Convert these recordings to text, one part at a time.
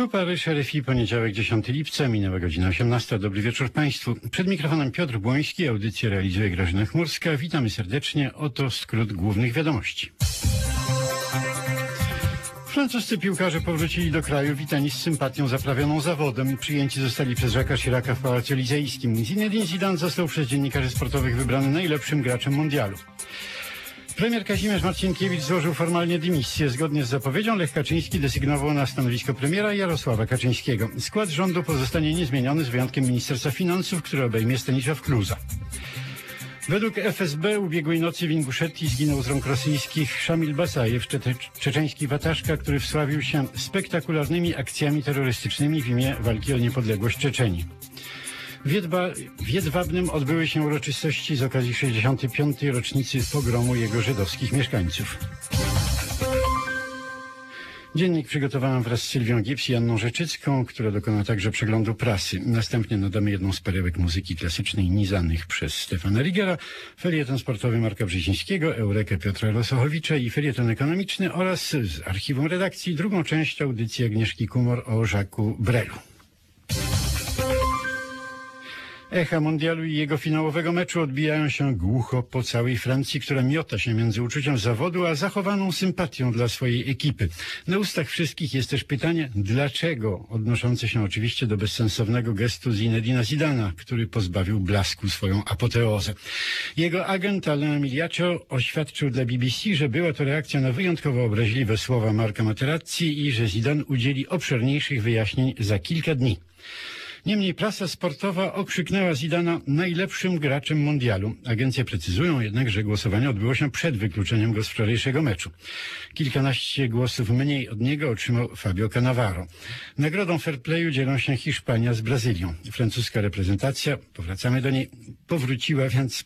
Tu Paryż, RFI, poniedziałek 10 lipca, minęła godzina 18. Dobry wieczór Państwu. Przed mikrofonem Piotr Błoński, audycję realizuje Grażyna Chmurska. Witamy serdecznie. Oto skrót głównych wiadomości. Francuscy piłkarze powrócili do kraju witani z sympatią zaprawioną zawodem. Przyjęci zostali przez Jacques'a Chiraca w Pałacu Elizejskim. Zinedine Zidane został przez dziennikarzy sportowych wybrany najlepszym graczem mundialu. Premier Kazimierz Marcinkiewicz złożył formalnie dymisję. Zgodnie z zapowiedzią Lech Kaczyński desygnował na stanowisko premiera Jarosława Kaczyńskiego. Skład rządu pozostanie niezmieniony z wyjątkiem Ministerstwa Finansów, które obejmie Stanisław Kluza. Według FSB ubiegłej nocy w Inguszetii zginął z rąk rosyjskich Szamil Basajew, czeczeński wataszka, który wsławił się spektakularnymi akcjami terrorystycznymi w imię walki o niepodległość Czeczenii. W Jedwabnem odbyły się uroczystości z okazji 65. rocznicy pogromu jego żydowskich mieszkańców. Dziennik przygotowałem wraz z Sylwią Gibbs i Anną Rzeczycką, która dokona także przeglądu prasy. Następnie nadamy jedną z perełek muzyki klasycznej nizanych przez Stefana Rigera, felieton sportowy Marka Brzezińskiego, Eurekę Piotra Losochowicza i felieton ekonomiczny oraz z archiwum redakcji drugą część audycji Agnieszki Kumor o Jacques'u Brelu. Echa mundialu i jego finałowego meczu odbijają się głucho po całej Francji, która miota się między uczuciem zawodu a zachowaną sympatią dla swojej ekipy. Na ustach wszystkich jest też pytanie, dlaczego, odnoszące się oczywiście do bezsensownego gestu Zinedina Zidana, który pozbawił blasku swoją apoteozę. Jego agent Alain Miliaccio oświadczył dla BBC, że była to reakcja na wyjątkowo obraźliwe słowa Marca Materazzi i że Zidane udzieli obszerniejszych wyjaśnień za kilka dni. Niemniej prasa sportowa okrzyknęła Zidana najlepszym graczem mundialu. Agencje precyzują jednak, że głosowanie odbyło się przed wykluczeniem go z wczorajszego meczu. Kilkanaście głosów mniej od niego otrzymał Fabio Cannavaro. Nagrodą fair playu dzielą się Hiszpania z Brazylią. Francuska reprezentacja, powracamy do niej, powróciła więc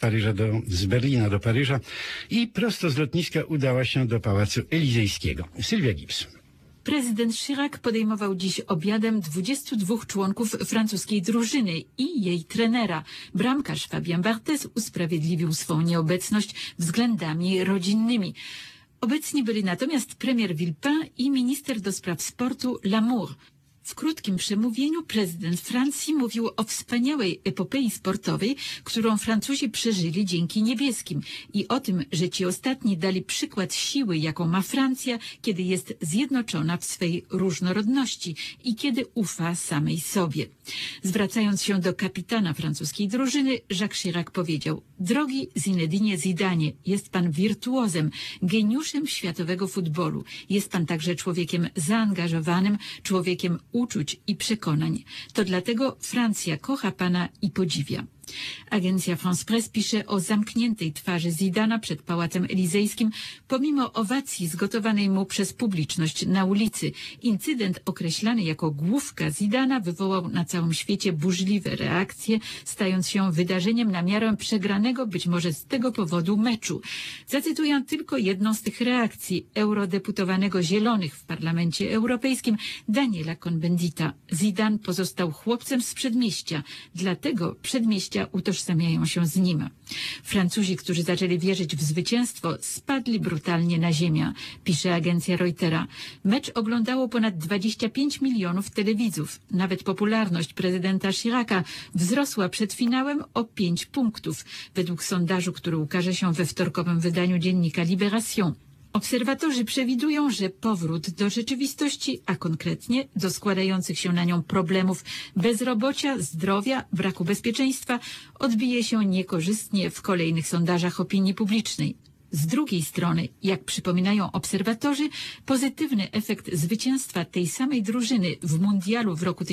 z Berlina do Paryża i prosto z lotniska udała się do Pałacu Elizejskiego. Sylwia Gibbs. Prezydent Chirac podejmował dziś obiadem 22 członków francuskiej drużyny i jej trenera. Bramkarz Fabien Barthez usprawiedliwił swą nieobecność względami rodzinnymi. Obecni byli natomiast premier Villepin i minister do spraw sportu Lamour. W krótkim przemówieniu prezydent Francji mówił o wspaniałej epopei sportowej, którą Francuzi przeżyli dzięki niebieskim i o tym, że ci ostatni dali przykład siły, jaką ma Francja, kiedy jest zjednoczona w swej różnorodności i kiedy ufa samej sobie. Zwracając się do kapitana francuskiej drużyny, Jacques Chirac powiedział: drogi Zinedinie Zidanie, jest pan wirtuozem, geniuszem światowego futbolu. Jest pan także człowiekiem zaangażowanym, człowiekiem uczuć i przekonań. To dlatego Francja kocha pana i podziwia. Agencja France Presse pisze o zamkniętej twarzy Zidana przed Pałacem Elizejskim, pomimo owacji zgotowanej mu przez publiczność na ulicy. Incydent określany jako główka Zidana wywołał na całym świecie burzliwe reakcje, stając się wydarzeniem na miarę przegranego być może z tego powodu meczu. Zacytuję tylko jedną z tych reakcji eurodeputowanego Zielonych w Parlamencie Europejskim Daniela Cohn-Bendita. Zidane pozostał chłopcem z przedmieścia, dlatego przedmieścia utożsamiają się z nim. Francuzi, którzy zaczęli wierzyć w zwycięstwo, spadli brutalnie na ziemię, pisze agencja Reutera. Mecz oglądało ponad 25 milionów telewidzów. Nawet popularność prezydenta Chiraca wzrosła przed finałem o 5 punktów, według sondażu, który ukaże się we wtorkowym wydaniu dziennika Libération. Obserwatorzy przewidują, że powrót do rzeczywistości, a konkretnie do składających się na nią problemów bezrobocia, zdrowia, braku bezpieczeństwa, odbije się niekorzystnie w kolejnych sondażach opinii publicznej. Z drugiej strony, jak przypominają obserwatorzy, pozytywny efekt zwycięstwa tej samej drużyny w mundialu w roku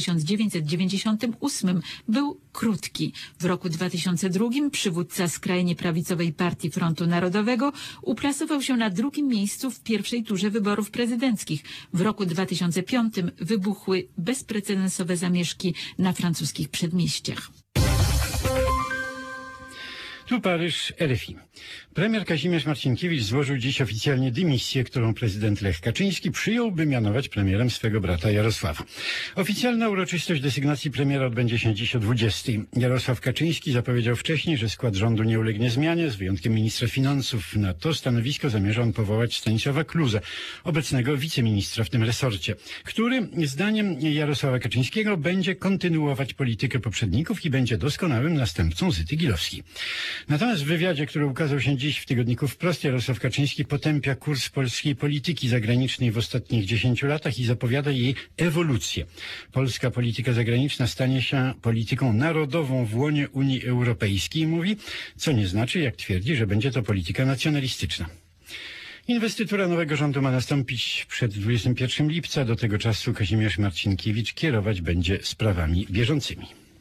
1998 był krótki. W roku 2002 przywódca skrajnie prawicowej Partii Frontu Narodowego uplasował się na drugim miejscu w pierwszej turze wyborów prezydenckich. W roku 2005 wybuchły bezprecedensowe zamieszki na francuskich przedmieściach. Tu Paryż, RFI. Premier Kazimierz Marcinkiewicz złożył dziś oficjalnie dymisję, którą prezydent Lech Kaczyński przyjął, by mianować premierem swego brata Jarosława. Oficjalna uroczystość desygnacji premiera odbędzie się dziś o 20. Jarosław Kaczyński zapowiedział wcześniej, że skład rządu nie ulegnie zmianie, z wyjątkiem ministra finansów. Na to stanowisko zamierza on powołać Stanisława Kluzę, obecnego wiceministra w tym resorcie, który zdaniem Jarosława Kaczyńskiego będzie kontynuować politykę poprzedników i będzie doskonałym następcą Zyty Gilowskiej. Natomiast w wywiadzie, który ukazał się dziś w tygodniku Wprost, Jarosław Kaczyński potępia kurs polskiej polityki zagranicznej w ostatnich 10 latach i zapowiada jej ewolucję. Polska polityka zagraniczna stanie się polityką narodową w łonie Unii Europejskiej, mówi, co nie znaczy, jak twierdzi, że będzie to polityka nacjonalistyczna. Inwestytura nowego rządu ma nastąpić przed 21 lipca. Do tego czasu Kazimierz Marcinkiewicz kierować będzie sprawami bieżącymi.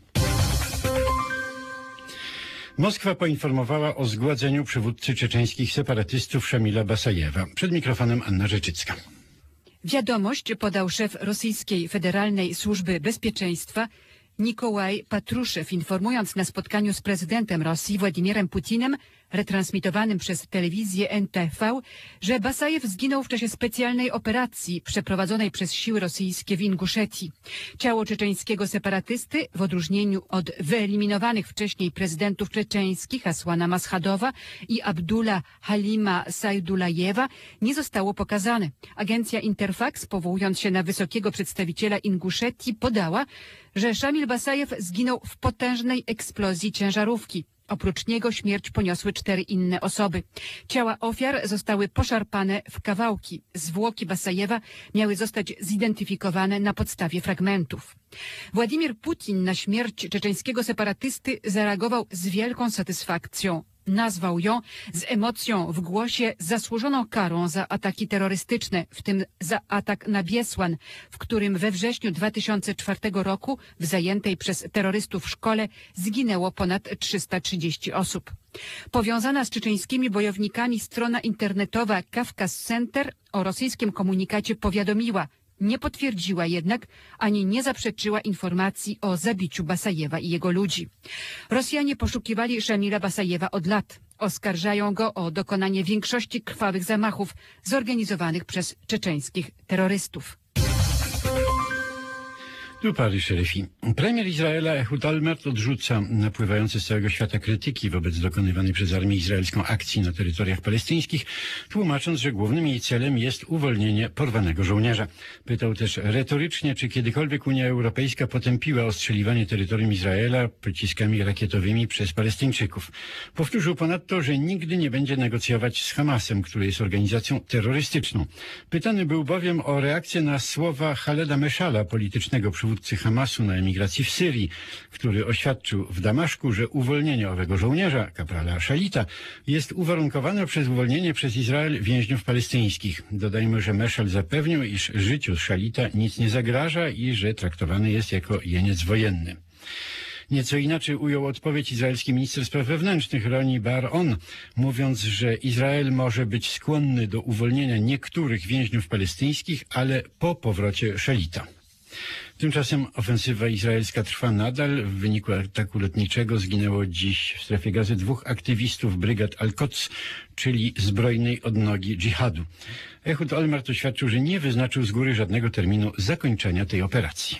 Moskwa poinformowała o zgładzeniu przywódcy czeczeńskich separatystów Szamila Basajewa. Przed mikrofonem Anna Rzeczycka. Wiadomość podał szef Rosyjskiej Federalnej Służby Bezpieczeństwa Nikołaj Patruszew, informując na spotkaniu z prezydentem Rosji Władimirem Putinem, retransmitowanym przez telewizję NTV, że Basajew zginął w czasie specjalnej operacji przeprowadzonej przez siły rosyjskie w Inguszetii. Ciało czeczeńskiego separatysty, w odróżnieniu od wyeliminowanych wcześniej prezydentów czeczeńskich Asłana Maschadowa i Abdula Halima Sajdulajewa, nie zostało pokazane. Agencja Interfax, powołując się na wysokiego przedstawiciela Inguszetii, podała, że Szamil Basajew zginął w potężnej eksplozji ciężarówki. Oprócz niego śmierć poniosły 4 inne osoby. Ciała ofiar zostały poszarpane w kawałki. Zwłoki Basajewa miały zostać zidentyfikowane na podstawie fragmentów. Władimir Putin na śmierć czeczeńskiego separatysty zareagował z wielką satysfakcją. Nazwał ją z emocją w głosie zasłużoną karą za ataki terrorystyczne, w tym za atak na Biesłan, w którym we wrześniu 2004 roku w zajętej przez terrorystów szkole zginęło ponad 330 osób. Powiązana z czeczeńskimi bojownikami strona internetowa Kafkas Center o rosyjskim komunikacie powiadomiła, nie potwierdziła jednak ani nie zaprzeczyła informacji o zabiciu Basajewa i jego ludzi. Rosjanie poszukiwali Szamila Basajewa od lat. Oskarżają go o dokonanie większości krwawych zamachów zorganizowanych przez czeczeńskich terrorystów. Tu Paryż, RFI. Premier Izraela Ehud Olmert odrzuca napływające z całego świata krytyki wobec dokonywanej przez armię izraelską akcji na terytoriach palestyńskich, tłumacząc, że głównym jej celem jest uwolnienie porwanego żołnierza. Pytał też retorycznie, czy kiedykolwiek Unia Europejska potępiła ostrzeliwanie terytorium Izraela pociskami rakietowymi przez Palestyńczyków. Powtórzył ponadto, że nigdy nie będzie negocjować z Hamasem, który jest organizacją terrorystyczną. Pytany był bowiem o reakcję na słowa Haleda Meszala, politycznego przywódcy Hamasu na emigracji w Syrii, który oświadczył w Damaszku, że uwolnienie owego żołnierza, kaprala Szalita, jest uwarunkowane przez uwolnienie przez Izrael więźniów palestyńskich. Dodajmy, że Meszal zapewnił, iż życiu Szalita nic nie zagraża i że traktowany jest jako jeniec wojenny. Nieco inaczej ujął odpowiedź izraelski minister spraw wewnętrznych Roni Bar-On, mówiąc, że Izrael może być skłonny do uwolnienia niektórych więźniów palestyńskich, ale po powrocie Szalita. Tymczasem ofensywa izraelska trwa nadal. W wyniku ataku lotniczego zginęło dziś w strefie gazy 2 aktywistów brygad Al-Quds, czyli zbrojnej odnogi dżihadu. Ehud Olmert oświadczył, że nie wyznaczył z góry żadnego terminu zakończenia tej operacji.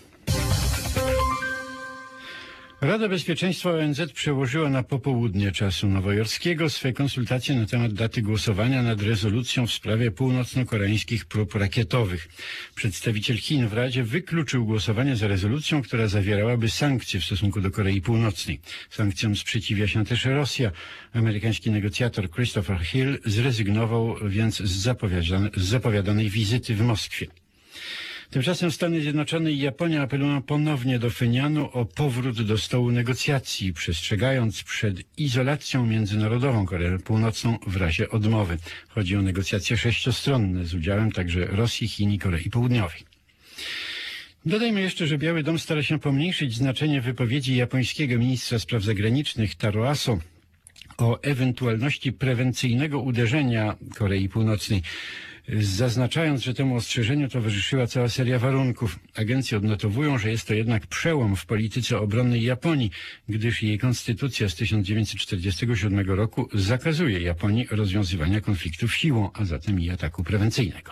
Rada Bezpieczeństwa ONZ przełożyła na popołudnie czasu nowojorskiego swe konsultacje na temat daty głosowania nad rezolucją w sprawie północno-koreańskich prób rakietowych. Przedstawiciel Chin w Radzie wykluczył głosowanie za rezolucją, która zawierałaby sankcje w stosunku do Korei Północnej. Sankcjom sprzeciwia się też Rosja. Amerykański negocjator Christopher Hill zrezygnował więc z zapowiadanej wizyty w Moskwie. Tymczasem Stany Zjednoczone i Japonia apelują ponownie do Pchenianu o powrót do stołu negocjacji, przestrzegając przed izolacją międzynarodową Koreę Północną w razie odmowy. Chodzi o negocjacje 6-stronne z udziałem także Rosji, Chin i Korei Południowej. Dodajmy jeszcze, że Biały Dom stara się pomniejszyć znaczenie wypowiedzi japońskiego ministra spraw zagranicznych Taro Aso o ewentualności prewencyjnego uderzenia Korei Północnej. zaznaczając, że temu ostrzeżeniu towarzyszyła cała seria warunków. Agencje odnotowują, że jest to jednak przełom w polityce obronnej Japonii, gdyż jej konstytucja z 1947 roku zakazuje Japonii rozwiązywania konfliktów siłą, a zatem i ataku prewencyjnego.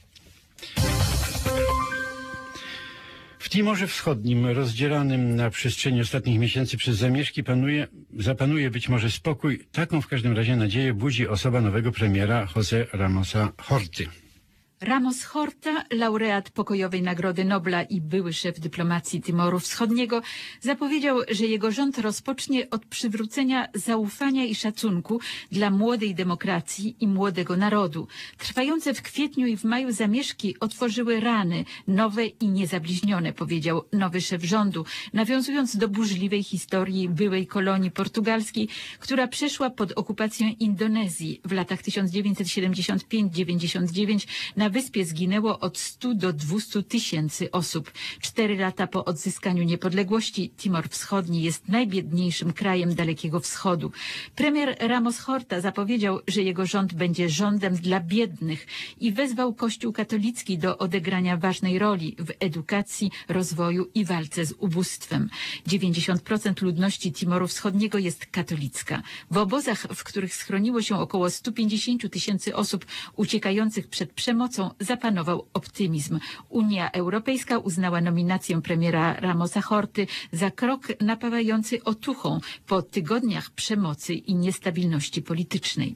W Timorze Wschodnim, rozdzielanym na przestrzeni ostatnich miesięcy przez zamieszki, zapanuje być może spokój. Taką w każdym razie nadzieję budzi osoba nowego premiera José Ramosa Horty. Ramos Horta, laureat Pokojowej Nagrody Nobla i były szef dyplomacji Timoru Wschodniego, zapowiedział, że jego rząd rozpocznie od przywrócenia zaufania i szacunku dla młodej demokracji i młodego narodu. Trwające w kwietniu i w maju zamieszki otworzyły rany, nowe i niezabliźnione, powiedział nowy szef rządu, nawiązując do burzliwej historii byłej kolonii portugalskiej, która przeszła pod okupację Indonezji w latach 1975-99 na wyspie zginęło od 100 do 200 tysięcy osób. 4 lata po odzyskaniu niepodległości Timor Wschodni jest najbiedniejszym krajem Dalekiego Wschodu. Premier Ramos Horta zapowiedział, że jego rząd będzie rządem dla biednych i wezwał Kościół katolicki do odegrania ważnej roli w edukacji, rozwoju i walce z ubóstwem. 90% ludności Timoru Wschodniego jest katolicka. W obozach, w których schroniło się około 150 tysięcy osób uciekających przed przemocą, zapanował optymizm. Unia Europejska uznała nominację premiera Ramosa Horty za krok napawający otuchą po tygodniach przemocy i niestabilności politycznej.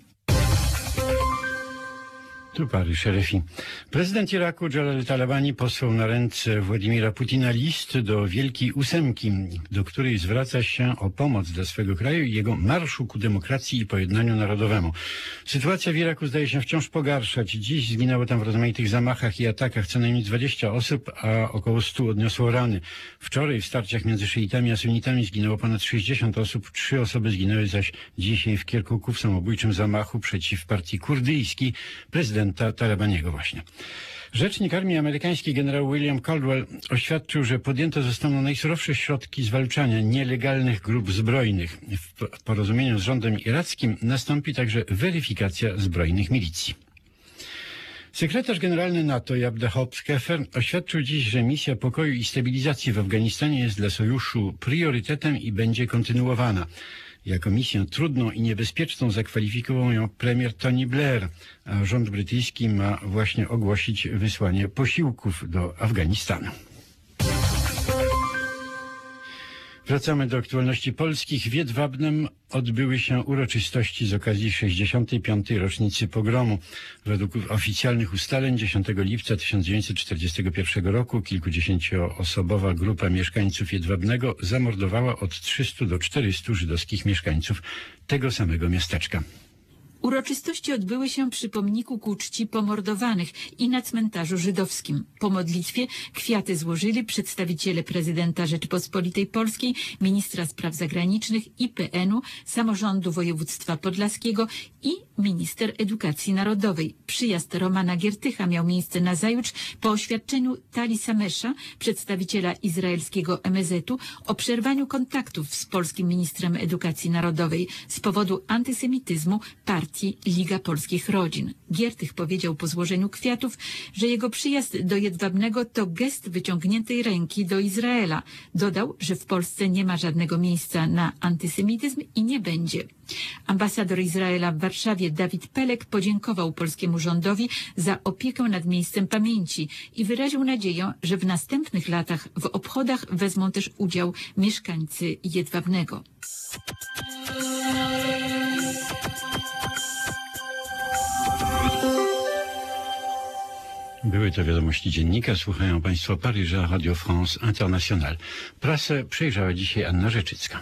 Tu Paryż, RFI. Prezydent Iraku Jalal Talabani posłał na ręce Władimira Putina list do Wielkiej Ósemki, do której zwraca się o pomoc dla swego kraju i jego marszu ku demokracji i pojednaniu narodowemu. Sytuacja w Iraku zdaje się wciąż pogarszać. Dziś zginęło tam w rozmaitych zamachach i atakach co najmniej 20 osób, a około 100 odniosło rany. Wczoraj w starciach między szyitami a sunnitami zginęło ponad 60 osób, 3 osoby zginęły zaś dzisiaj w Kirkuku w samobójczym zamachu przeciw partii kurdyjskiej prezydenta Talabaniego właśnie. Rzecznik armii amerykańskiej generał William Caldwell oświadczył, że podjęte zostaną najsurowsze środki zwalczania nielegalnych grup zbrojnych. W porozumieniu z rządem irackim nastąpi także weryfikacja zbrojnych milicji. Sekretarz generalny NATO Jabde Hope-Skeffer oświadczył dziś, że misja pokoju i stabilizacji w Afganistanie jest dla sojuszu priorytetem i będzie kontynuowana. Jako misję trudną i niebezpieczną zakwalifikował ją premier Tony Blair, a rząd brytyjski ma właśnie ogłosić wysłanie posiłków do Afganistanu. Wracamy do aktualności polskich. W Jedwabnem odbyły się uroczystości z okazji 65. rocznicy pogromu. Według oficjalnych ustaleń 10 lipca 1941 roku kilkudziesięcioosobowa grupa mieszkańców Jedwabnego zamordowała od 300 do 400 żydowskich mieszkańców tego samego miasteczka. Uroczystości odbyły się przy pomniku ku czci pomordowanych i na cmentarzu żydowskim. Po modlitwie kwiaty złożyli przedstawiciele prezydenta Rzeczypospolitej Polskiej, ministra spraw zagranicznych, IPN-u, samorządu województwa podlaskiego i minister edukacji narodowej. Przyjazd Romana Giertycha miał miejsce nazajutrz po oświadczeniu Tali Samesza, przedstawiciela izraelskiego MSZ-u, o przerwaniu kontaktów z polskim ministrem edukacji narodowej z powodu antysemityzmu partii Liga Polskich Rodzin. Giertych powiedział po złożeniu kwiatów, że jego przyjazd do Jedwabnego to gest wyciągniętej ręki do Izraela. Dodał, że w Polsce nie ma żadnego miejsca na antysemityzm i nie będzie. Ambasador Izraela w Warszawie Dawid Pelek podziękował polskiemu rządowi za opiekę nad miejscem pamięci i wyraził nadzieję, że w następnych latach w obchodach wezmą też udział mieszkańcy Jedwabnego. Były to wiadomości dziennika. Słuchają Państwo Paryża, Radio France International. Prasę przejrzała dzisiaj Anna Rzeczycka.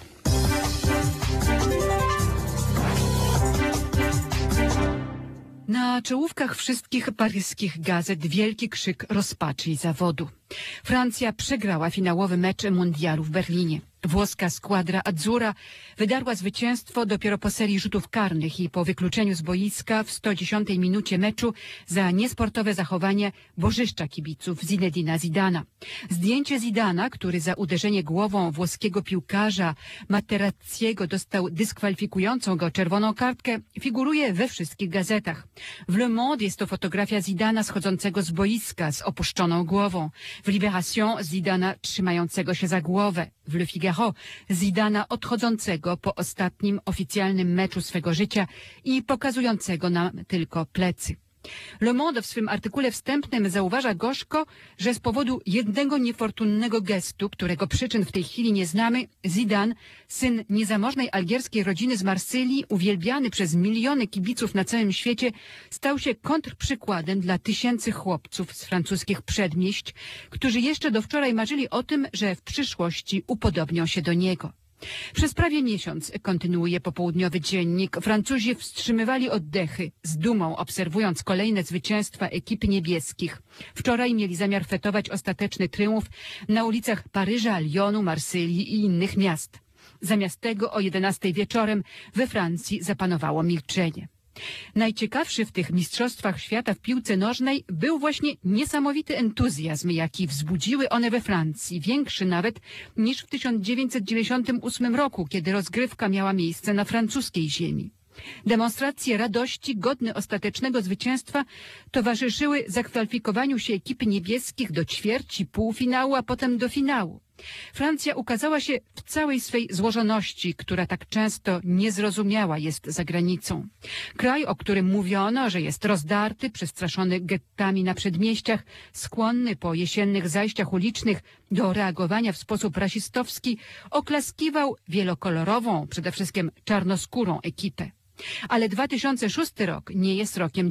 Na czołówkach wszystkich paryskich gazet wielki krzyk rozpaczy i zawodu. Francja przegrała finałowy mecz mundialu w Berlinie. Włoska składra Azzurra wydarła zwycięstwo dopiero po serii rzutów karnych i po wykluczeniu z boiska w 110 minucie meczu za niesportowe zachowanie bożyszcza kibiców Zinedina Zidana. Zdjęcie Zidana, który za uderzenie głową włoskiego piłkarza Materazziego dostał dyskwalifikującą go czerwoną kartkę, figuruje we wszystkich gazetach. W Le Monde jest to fotografia Zidana schodzącego z boiska z opuszczoną głową. W Libération Zidana trzymającego się za głowę. W Le Figaro Zidana odchodzącego po ostatnim oficjalnym meczu swego życia i pokazującego nam tylko plecy. Le Monde w swym artykule wstępnym zauważa gorzko, że z powodu jednego niefortunnego gestu, którego przyczyn w tej chwili nie znamy, Zidane, syn niezamożnej algierskiej rodziny z Marsylii, uwielbiany przez miliony kibiców na całym świecie, stał się kontrprzykładem dla tysięcy chłopców z francuskich przedmieść, którzy jeszcze do wczoraj marzyli o tym, że w przyszłości upodobnią się do niego. Przez prawie miesiąc, kontynuuje popołudniowy dziennik, Francuzi wstrzymywali oddechy, z dumą obserwując kolejne zwycięstwa ekipy niebieskich. Wczoraj mieli zamiar fetować ostateczny triumf na ulicach Paryża, Lyonu, Marsylii i innych miast. Zamiast tego o 11 wieczorem we Francji zapanowało milczenie. Najciekawszy w tych mistrzostwach świata w piłce nożnej był właśnie niesamowity entuzjazm, jaki wzbudziły one we Francji, większy nawet niż w 1998 roku, kiedy rozgrywka miała miejsce na francuskiej ziemi. Demonstracje radości godne ostatecznego zwycięstwa towarzyszyły zakwalifikowaniu się ekipy niebieskich do ćwierci, półfinału, a potem do finału. Francja ukazała się w całej swej złożoności, która tak często niezrozumiała jest za granicą. Kraj, o którym mówiono, że jest rozdarty, przestraszony gettami na przedmieściach, skłonny po jesiennych zajściach ulicznych do reagowania w sposób rasistowski, oklaskiwał wielokolorową, przede wszystkim czarnoskórą ekipę. Ale 2006 rok nie jest rokiem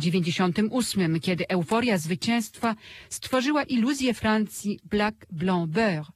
98, kiedy euforia zwycięstwa stworzyła iluzję Francji black, blanc, beurre,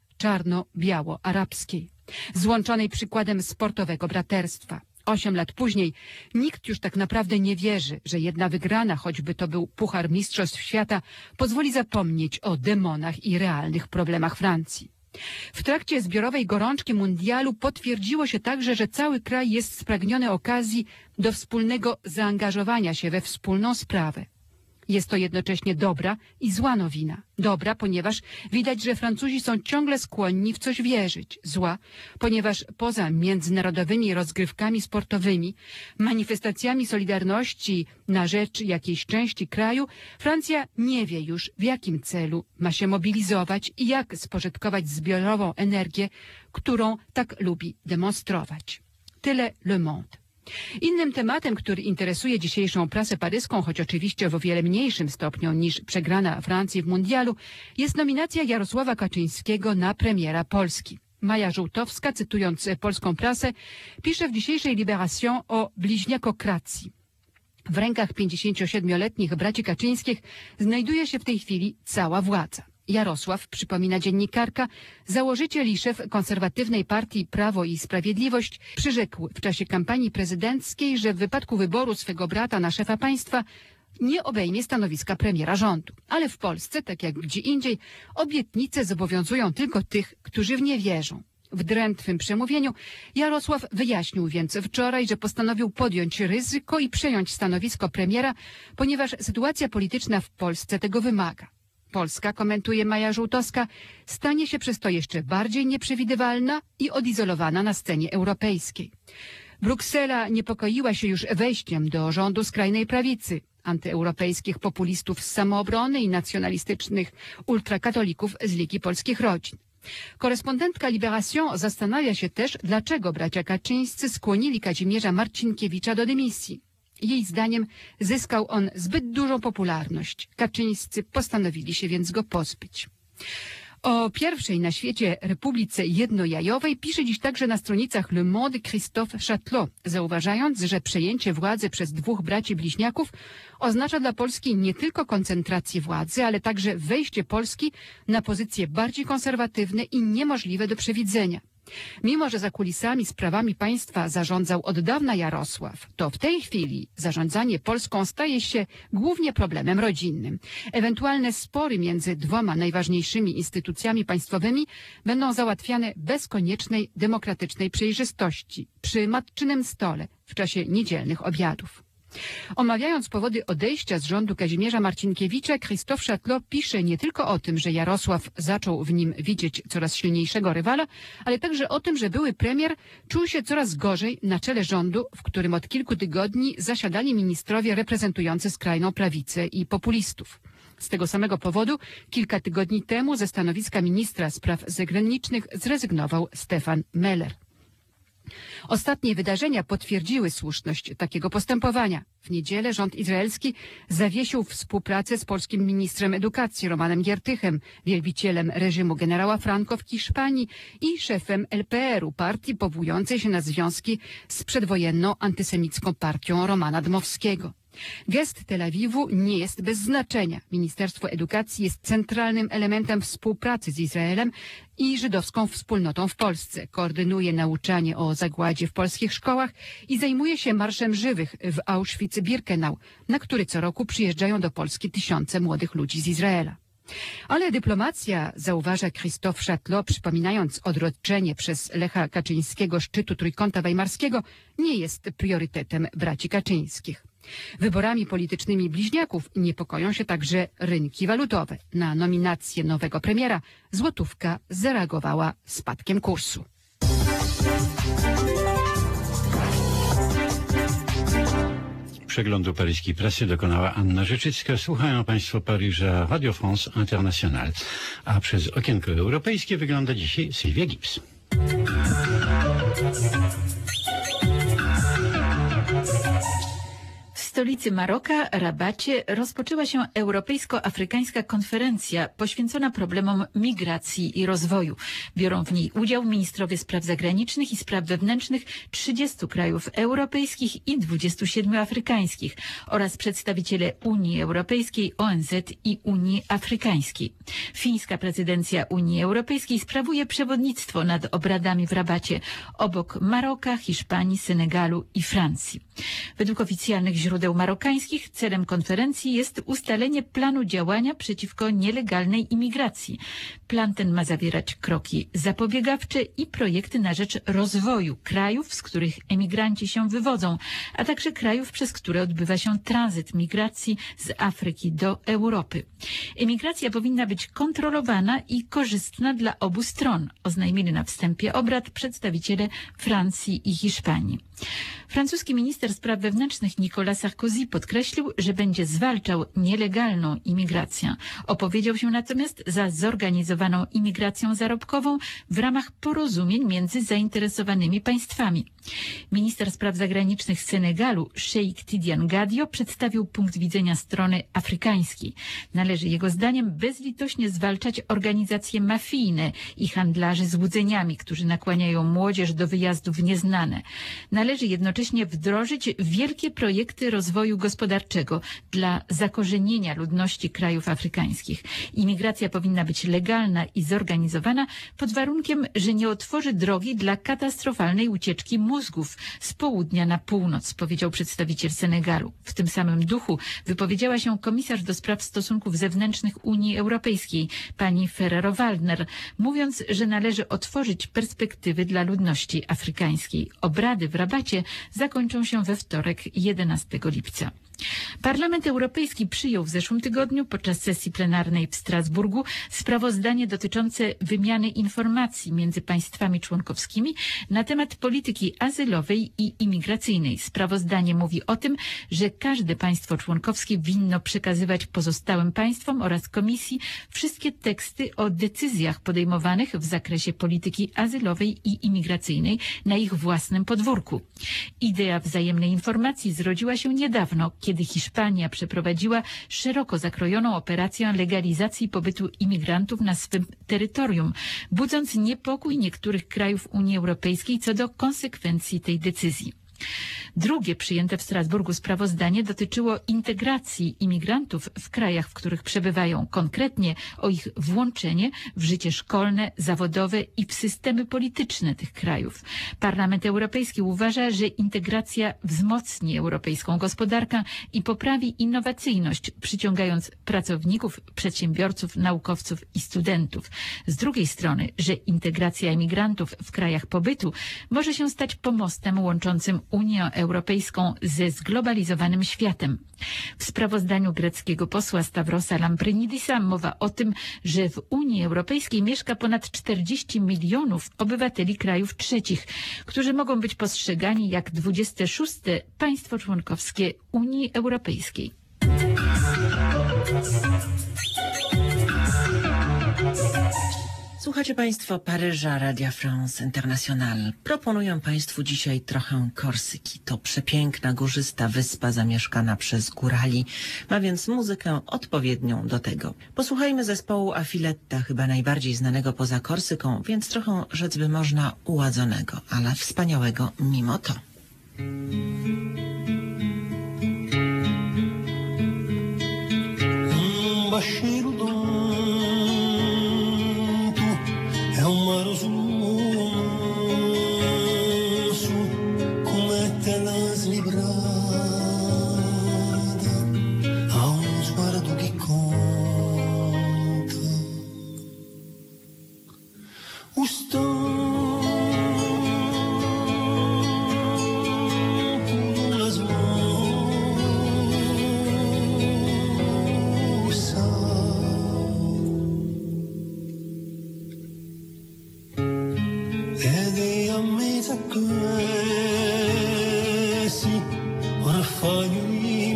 czarno-biało-arabskiej, złączonej przykładem sportowego braterstwa. 8 lat później nikt już tak naprawdę nie wierzy, że jedna wygrana, choćby to był Puchar Mistrzostw Świata, pozwoli zapomnieć o demonach i realnych problemach Francji. W trakcie zbiorowej gorączki mundialu potwierdziło się także, że cały kraj jest spragniony okazji do wspólnego zaangażowania się we wspólną sprawę. Jest to jednocześnie dobra i zła nowina. Dobra, ponieważ widać, że Francuzi są ciągle skłonni w coś wierzyć. Zła, ponieważ poza międzynarodowymi rozgrywkami sportowymi, manifestacjami solidarności na rzecz jakiejś części kraju, Francja nie wie już, w jakim celu ma się mobilizować i jak spożytkować zbiorową energię, którą tak lubi demonstrować. Tyle Le Monde. Innym tematem, który interesuje dzisiejszą prasę paryską, choć oczywiście w o wiele mniejszym stopniu niż przegrana Francji w mundialu, jest nominacja Jarosława Kaczyńskiego na premiera Polski. Maja Żółtowska, cytując polską prasę, pisze w dzisiejszej Libération o bliźniakokracji. W rękach 57-letnich braci Kaczyńskich znajduje się w tej chwili cała władza. Jarosław, przypomina dziennikarka, założyciel i szef konserwatywnej partii Prawo i Sprawiedliwość, przyrzekł w czasie kampanii prezydenckiej, że w wypadku wyboru swego brata na szefa państwa nie obejmie stanowiska premiera rządu. Ale w Polsce, tak jak gdzie indziej, obietnice zobowiązują tylko tych, którzy w nie wierzą. W drętwym przemówieniu Jarosław wyjaśnił więc wczoraj, że postanowił podjąć ryzyko i przejąć stanowisko premiera, ponieważ sytuacja polityczna w Polsce tego wymaga. Polska, komentuje Maja Żółtowska, stanie się przez to jeszcze bardziej nieprzewidywalna i odizolowana na scenie europejskiej. Bruksela niepokoiła się już wejściem do rządu skrajnej prawicy, antyeuropejskich populistów z Samoobrony i nacjonalistycznych ultrakatolików z Ligi Polskich Rodzin. Korespondentka Libération zastanawia się też, dlaczego bracia Kaczyńscy skłonili Kazimierza Marcinkiewicza do dymisji. Jej zdaniem zyskał on zbyt dużą popularność. Kaczyńscy postanowili się więc go pozbyć. O pierwszej na świecie republice jednojajowej pisze dziś także na stronicach Le Monde Christophe Chatelot, zauważając, że przejęcie władzy przez dwóch braci bliźniaków oznacza dla Polski nie tylko koncentrację władzy, ale także wejście Polski na pozycje bardziej konserwatywne i niemożliwe do przewidzenia. Mimo że za kulisami sprawami państwa zarządzał od dawna Jarosław, to w tej chwili zarządzanie Polską staje się głównie problemem rodzinnym. Ewentualne spory między dwoma najważniejszymi instytucjami państwowymi będą załatwiane bez koniecznej demokratycznej przejrzystości przy matczynym stole w czasie niedzielnych obiadów. Omawiając powody odejścia z rządu Kazimierza Marcinkiewicza, Christophe Chatelot pisze nie tylko o tym, że Jarosław zaczął w nim widzieć coraz silniejszego rywala, ale także o tym, że były premier czuł się coraz gorzej na czele rządu, w którym od kilku tygodni zasiadali ministrowie reprezentujący skrajną prawicę i populistów. Z tego samego powodu kilka tygodni temu ze stanowiska ministra spraw zagranicznych zrezygnował Stefan Meller. Ostatnie wydarzenia potwierdziły słuszność takiego postępowania. W niedzielę rząd izraelski zawiesił współpracę z polskim ministrem edukacji Romanem Giertychem, wielbicielem reżimu generała Franco w Hiszpanii i szefem LPR-u, partii powołującej się na związki z przedwojenną antysemicką partią Romana Dmowskiego. Gest Tel Awiwu nie jest bez znaczenia. Ministerstwo Edukacji jest centralnym elementem współpracy z Izraelem i żydowską wspólnotą w Polsce. Koordynuje nauczanie o zagładzie w polskich szkołach i zajmuje się Marszem Żywych w Auschwitz-Birkenau, na który co roku przyjeżdżają do Polski tysiące młodych ludzi z Izraela. Ale dyplomacja, zauważa Christophe Chatelot, przypominając odroczenie przez Lecha Kaczyńskiego szczytu Trójkąta Weimarskiego, nie jest priorytetem braci Kaczyńskich. Wyborami politycznymi bliźniaków niepokoją się także rynki walutowe. Na nominację nowego premiera złotówka zareagowała spadkiem kursu. Przeglądu paryskiej prasy dokonała Anna Rzeczycka. Słuchają Państwo Paryża Radio France International. A przez okienko europejskie wygląda dzisiaj Sylwia Gibbs. W stolicy Maroka, Rabacie, rozpoczęła się Europejsko-Afrykańska Konferencja poświęcona problemom migracji i rozwoju. Biorą w niej udział ministrowie spraw zagranicznych i spraw wewnętrznych 30 krajów europejskich i 27 afrykańskich oraz przedstawiciele Unii Europejskiej, ONZ i Unii Afrykańskiej. Fińska prezydencja Unii Europejskiej sprawuje przewodnictwo nad obradami w Rabacie obok Maroka, Hiszpanii, Senegalu i Francji. Według oficjalnych źródeł marokańskich celem konferencji jest ustalenie planu działania przeciwko nielegalnej imigracji. Plan ten ma zawierać kroki zapobiegawcze i projekty na rzecz rozwoju krajów, z których emigranci się wywodzą, a także krajów, przez które odbywa się tranzyt migracji z Afryki do Europy. Emigracja powinna być kontrolowana i korzystna dla obu stron, oznajmili na wstępie obrad przedstawiciele Francji i Hiszpanii. Francuski minister spraw wewnętrznych Nicolas Sarkozy podkreślił, że będzie zwalczał nielegalną imigrację. Opowiedział się natomiast za zorganizowaną imigracją zarobkową w ramach porozumień między zainteresowanymi państwami. Minister spraw zagranicznych Senegalu, Cheikh Tidiane Gadio, przedstawił punkt widzenia strony afrykańskiej. Należy jego zdaniem bezlitośnie zwalczać organizacje mafijne i handlarzy złudzeniami, którzy nakłaniają młodzież do wyjazdów w nieznane. Należy jednocześnie wdrożyć wielkie projekty rozwoju gospodarczego dla zakorzenienia ludności krajów afrykańskich. Imigracja powinna być legalna i zorganizowana pod warunkiem, że nie otworzy drogi dla katastrofalnej ucieczki mózgów z południa na północ, powiedział przedstawiciel Senegalu. W tym samym duchu wypowiedziała się komisarz do spraw stosunków zewnętrznych Unii Europejskiej, pani Ferrero-Waldner, mówiąc, że należy otworzyć perspektywy dla ludności afrykańskiej. Obrady w Rabacie zakończą się we wtorek 11 lipca. Parlament Europejski przyjął w zeszłym tygodniu podczas sesji plenarnej w Strasburgu sprawozdanie dotyczące wymiany informacji między państwami członkowskimi na temat polityki azylowej i imigracyjnej. Sprawozdanie mówi o tym, że każde państwo członkowskie winno przekazywać pozostałym państwom oraz Komisji wszystkie teksty o decyzjach podejmowanych w zakresie polityki azylowej i imigracyjnej na ich własnym podwórku. Idea wzajemnej informacji zrodziła się niedawno, kiedy Hiszpania przeprowadziła szeroko zakrojoną operację legalizacji pobytu imigrantów na swym terytorium, budząc niepokój niektórych krajów Unii Europejskiej co do konsekwencji tej decyzji. Drugie przyjęte w Strasburgu sprawozdanie dotyczyło integracji imigrantów w krajach, w których przebywają, konkretnie o ich włączenie w życie szkolne, zawodowe i w systemy polityczne tych krajów. Parlament Europejski uważa, że integracja wzmocni europejską gospodarkę i poprawi innowacyjność, przyciągając pracowników, przedsiębiorców, naukowców i studentów. Z drugiej strony, że integracja imigrantów w krajach pobytu może się stać pomostem łączącym Unię Europejską ze zglobalizowanym światem. W sprawozdaniu greckiego posła Stavrosa Lambrinidisa mowa o tym, że w Unii Europejskiej mieszka ponad 40 milionów obywateli krajów trzecich, którzy mogą być postrzegani jak 26. państwo członkowskie Unii Europejskiej. Słuchacie Państwo Paryża Radia France International. Proponuję Państwu dzisiaj trochę Korsyki. To przepiękna, górzysta wyspa zamieszkana przez górali, ma więc muzykę odpowiednią do tego. Posłuchajmy zespołu Affiletta, chyba najbardziej znanego poza Korsyką, więc trochę rzec by można uładzonego, ale wspaniałego mimo to. È un mare su come te la slibrata a un sguardo che conta un stampo una smossa ed è a mezza questi ora fai di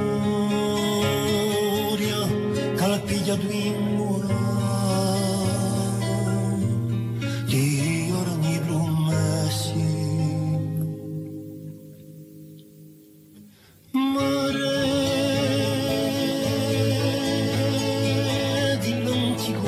memoria che la piglia dwingua di ora ni promessi mare di l'antico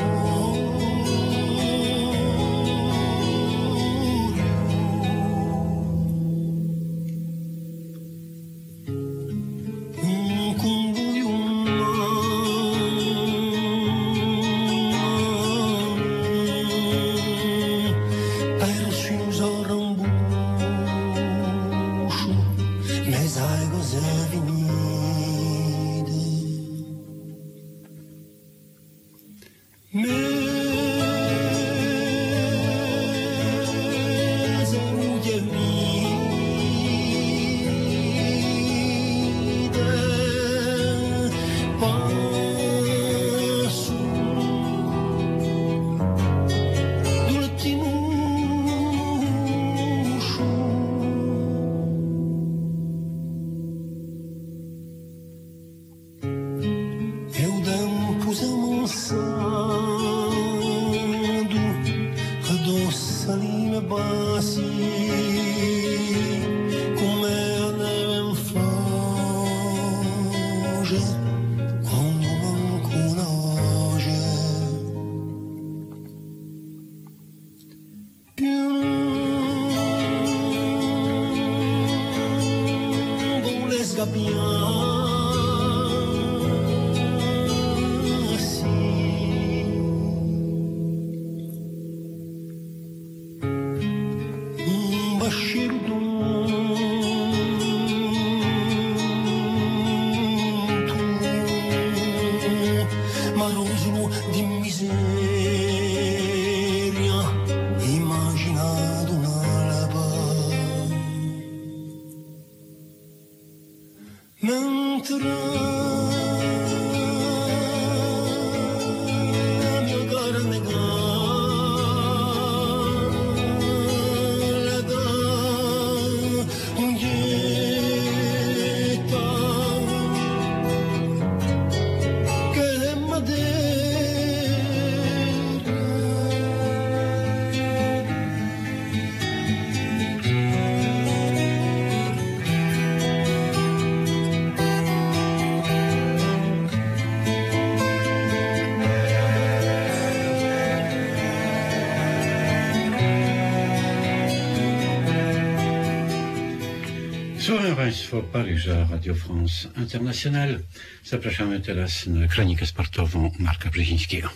Państwo, Paryża, Radio France International. Zapraszamy teraz na kronikę sportową Marka Brzezińskiego.